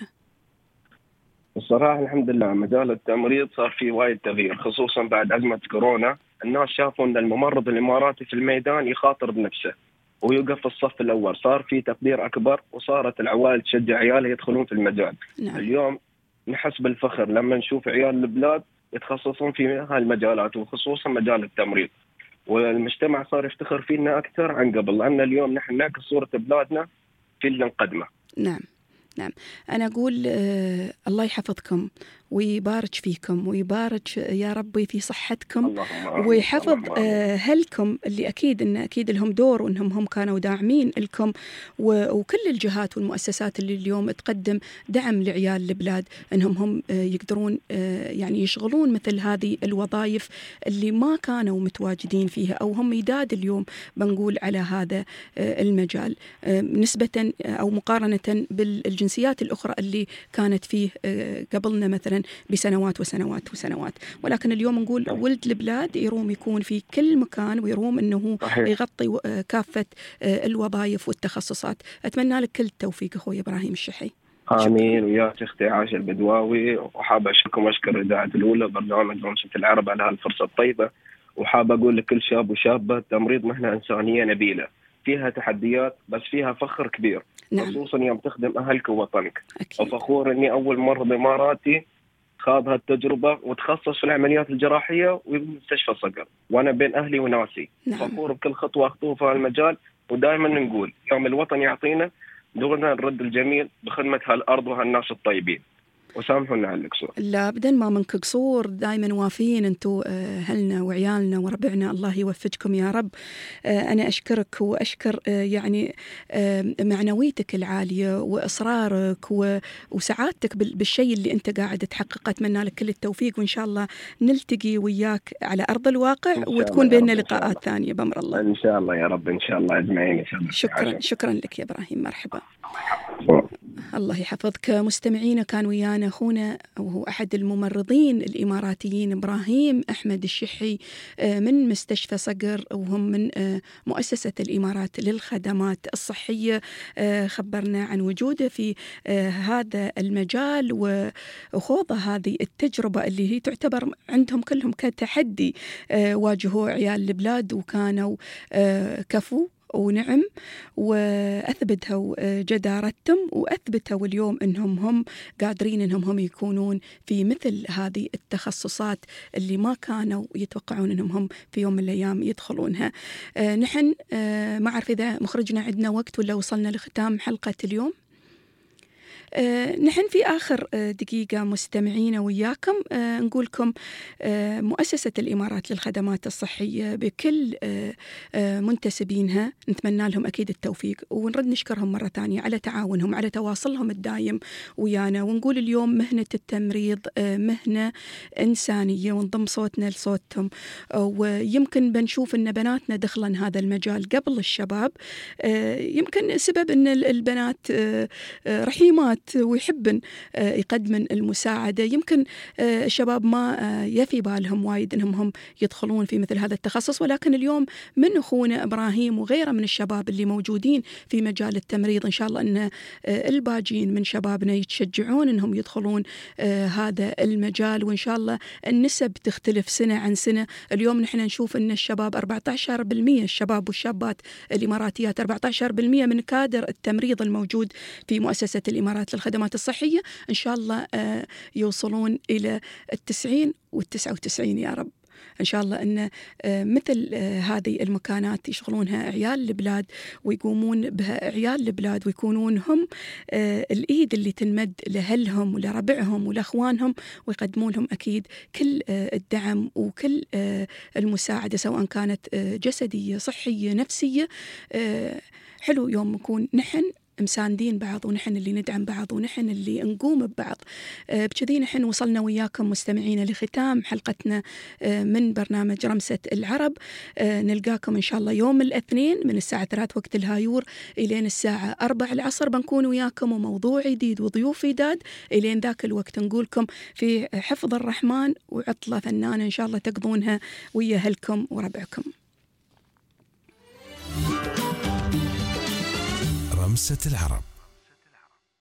الصراحة الحمد لله مجال التمريض صار فيه وايد تغيير، خصوصا بعد أزمة كورونا. الناس شافوا أن الممرض الإماراتي في الميدان يخاطر بنفسه ويوقف في الصف الأول، صار في تقدير أكبر، وصارت العوائل تشجع عيالها يدخلون في المجال. نعم. اليوم نحس بالفخر لما نشوف عيال البلاد يتخصصون في هالمجالات، وخصوصا مجال التمريض، والمجتمع صار يفتخر فينا أكثر عن قبل، لأن اليوم نحن نعكس صورة بلادنا في اللي نقدمه. نعم نعم. أنا أقول آه الله يحفظكم ويبارك فيكم ويبارك يا ربي في صحتكم، ويحفظ أهلكم اللي أكيد إن أكيد لهم دور، وإنهم هم كانوا داعمين لكم، وكل الجهات والمؤسسات اللي اليوم تقدم دعم لعيال البلاد، إنهم هم يقدرون يعني يشغلون مثل هذه الوظائف اللي ما كانوا متواجدين فيها، أو هم يداد اليوم بنقول على هذا المجال نسبة أو مقارنة بالجنسيات الأخرى اللي كانت فيه قبلنا مثلا بسنوات وسنوات وسنوات. ولكن اليوم نقول ولد البلاد يروم يكون في كل مكان، ويروم أنه يغطي كافة الوظائف والتخصصات. أتمنى لك كل التوفيق أخوي إبراهيم الشحي. آمين. وياك أختي عاشر البدواوي، وحاب أشكركم وأشكر إذاعة الأولى برنامج رمسة العرب على هالفرصة الطيبة. وحاب أقول لكل شاب وشابة التمريض مهنة إنسانية نبيلة، فيها تحديات بس فيها فخر كبير. نعم. خصوصا يوم تخدم أهلك ووطنك. أكيد. وفخور أني أول مرة إماراتي خاض هالتجربة وتخصص في العمليات الجراحية ومستشفى صقر، وأنا بين أهلي وناسي. نعم. فخور بكل خطوة أخطوها في هالمجال، ودائما نقول يوم الوطن يعطينا دورنا نرد الجميل بخدمة هالأرض وهالناس الطيبين. وسامحونا على القصور. لا أبدا ما منك قصور، دائما وافين أنتوا أهلنا وعيالنا عيالنا وربعنا، الله يوفقكم يا رب. أنا أشكرك وأشكر يعني معنويتك العالية وإصرارك وسعادتك بالشيء اللي أنت قاعد تحققه. أتمنى لك كل التوفيق، وإن شاء الله نلتقي وياك على أرض الواقع وتكون بيننا لقاءات ثانية بأمر الله. إن شاء الله يا رب، إن شاء الله أجمعين إن شاء الله. شكرا شكرا لك يا إبراهيم، مرحبا. الله يحفظك. مستمعينا، كان ويانا أخونا وهو أحد الممرضين الإماراتيين إبراهيم أحمد الشحي من مستشفى صقر، وهم من مؤسسة الإمارات للخدمات الصحية. خبرنا عن وجوده في هذا المجال وخوضه هذه التجربة اللي هي تعتبر عندهم كلهم كتحدي واجهوا عيال البلاد، وكانوا كفو ونعم وأثبتوا جدارتهم وأثبتوا اليوم أنهم هم قادرين أنهم هم يكونون في مثل هذه التخصصات اللي ما كانوا يتوقعون أنهم هم في يوم من الأيام يدخلونها. آه نحن آه ما أعرف إذا مخرجنا عندنا وقت ولا وصلنا لختام حلقة اليوم. آه نحن في آخر آه دقيقة مستمعين وياكم آه نقولكم آه مؤسسة الإمارات للخدمات الصحية بكل آه آه منتسبينها نتمنى لهم أكيد التوفيق، ونرد نشكرهم مرة ثانية على تعاونهم على تواصلهم الدايم ويانا. ونقول اليوم مهنة التمريض آه مهنة إنسانية، ونضم صوتنا لصوتهم. آه ويمكن بنشوف أن بناتنا دخلن هذا المجال قبل الشباب. آه يمكن سبب أن البنات آه آه رحيمات ويحبن يقدمن المساعدة. يمكن الشباب ما يفي بالهم وايد أنهم هم يدخلون في مثل هذا التخصص، ولكن اليوم من أخونا إبراهيم وغيره من الشباب اللي موجودين في مجال التمريض، إن شاء الله أن الباجين من شبابنا يتشجعون أنهم يدخلون هذا المجال، وإن شاء الله النسب تختلف سنة عن سنة. اليوم نحن نشوف أن الشباب أربعة عشر بالمئة، الشباب والشابات الإماراتيات أربعة عشر بالمئة من كادر التمريض الموجود في مؤسسة الإمارات للخدمات الصحية، إن شاء الله يوصلون إلى التسعين والتسعة وتسعين يا رب. إن شاء الله أن مثل هذه المكانات يشغلونها عيال البلاد ويقومون بها عيال البلاد، ويكونون هم الإيد اللي تنمد لأهلهم ولربعهم ولأخوانهم، ويقدمون لهم أكيد كل الدعم وكل المساعدة سواء كانت جسدية صحية نفسية. حلو يوم نكون نحن مساندين بعض، ونحن اللي ندعم بعض، ونحن اللي نقوم ببعض. بكذي نحن وصلنا وياكم مستمعين لختام حلقتنا من برنامج رمسة العرب. نلقاكم إن شاء الله يوم الاثنين من الساعة ثلاث وقت الهايور إلين الساعة أربع العصر، بنكون وياكم وموضوع جديد وضيوف جداد. إلين ذاك الوقت نقولكم في حفظ الرحمن وعطلة فنانة إن شاء الله تقضونها ويا أهلكم وربعكم. رمسة العرب.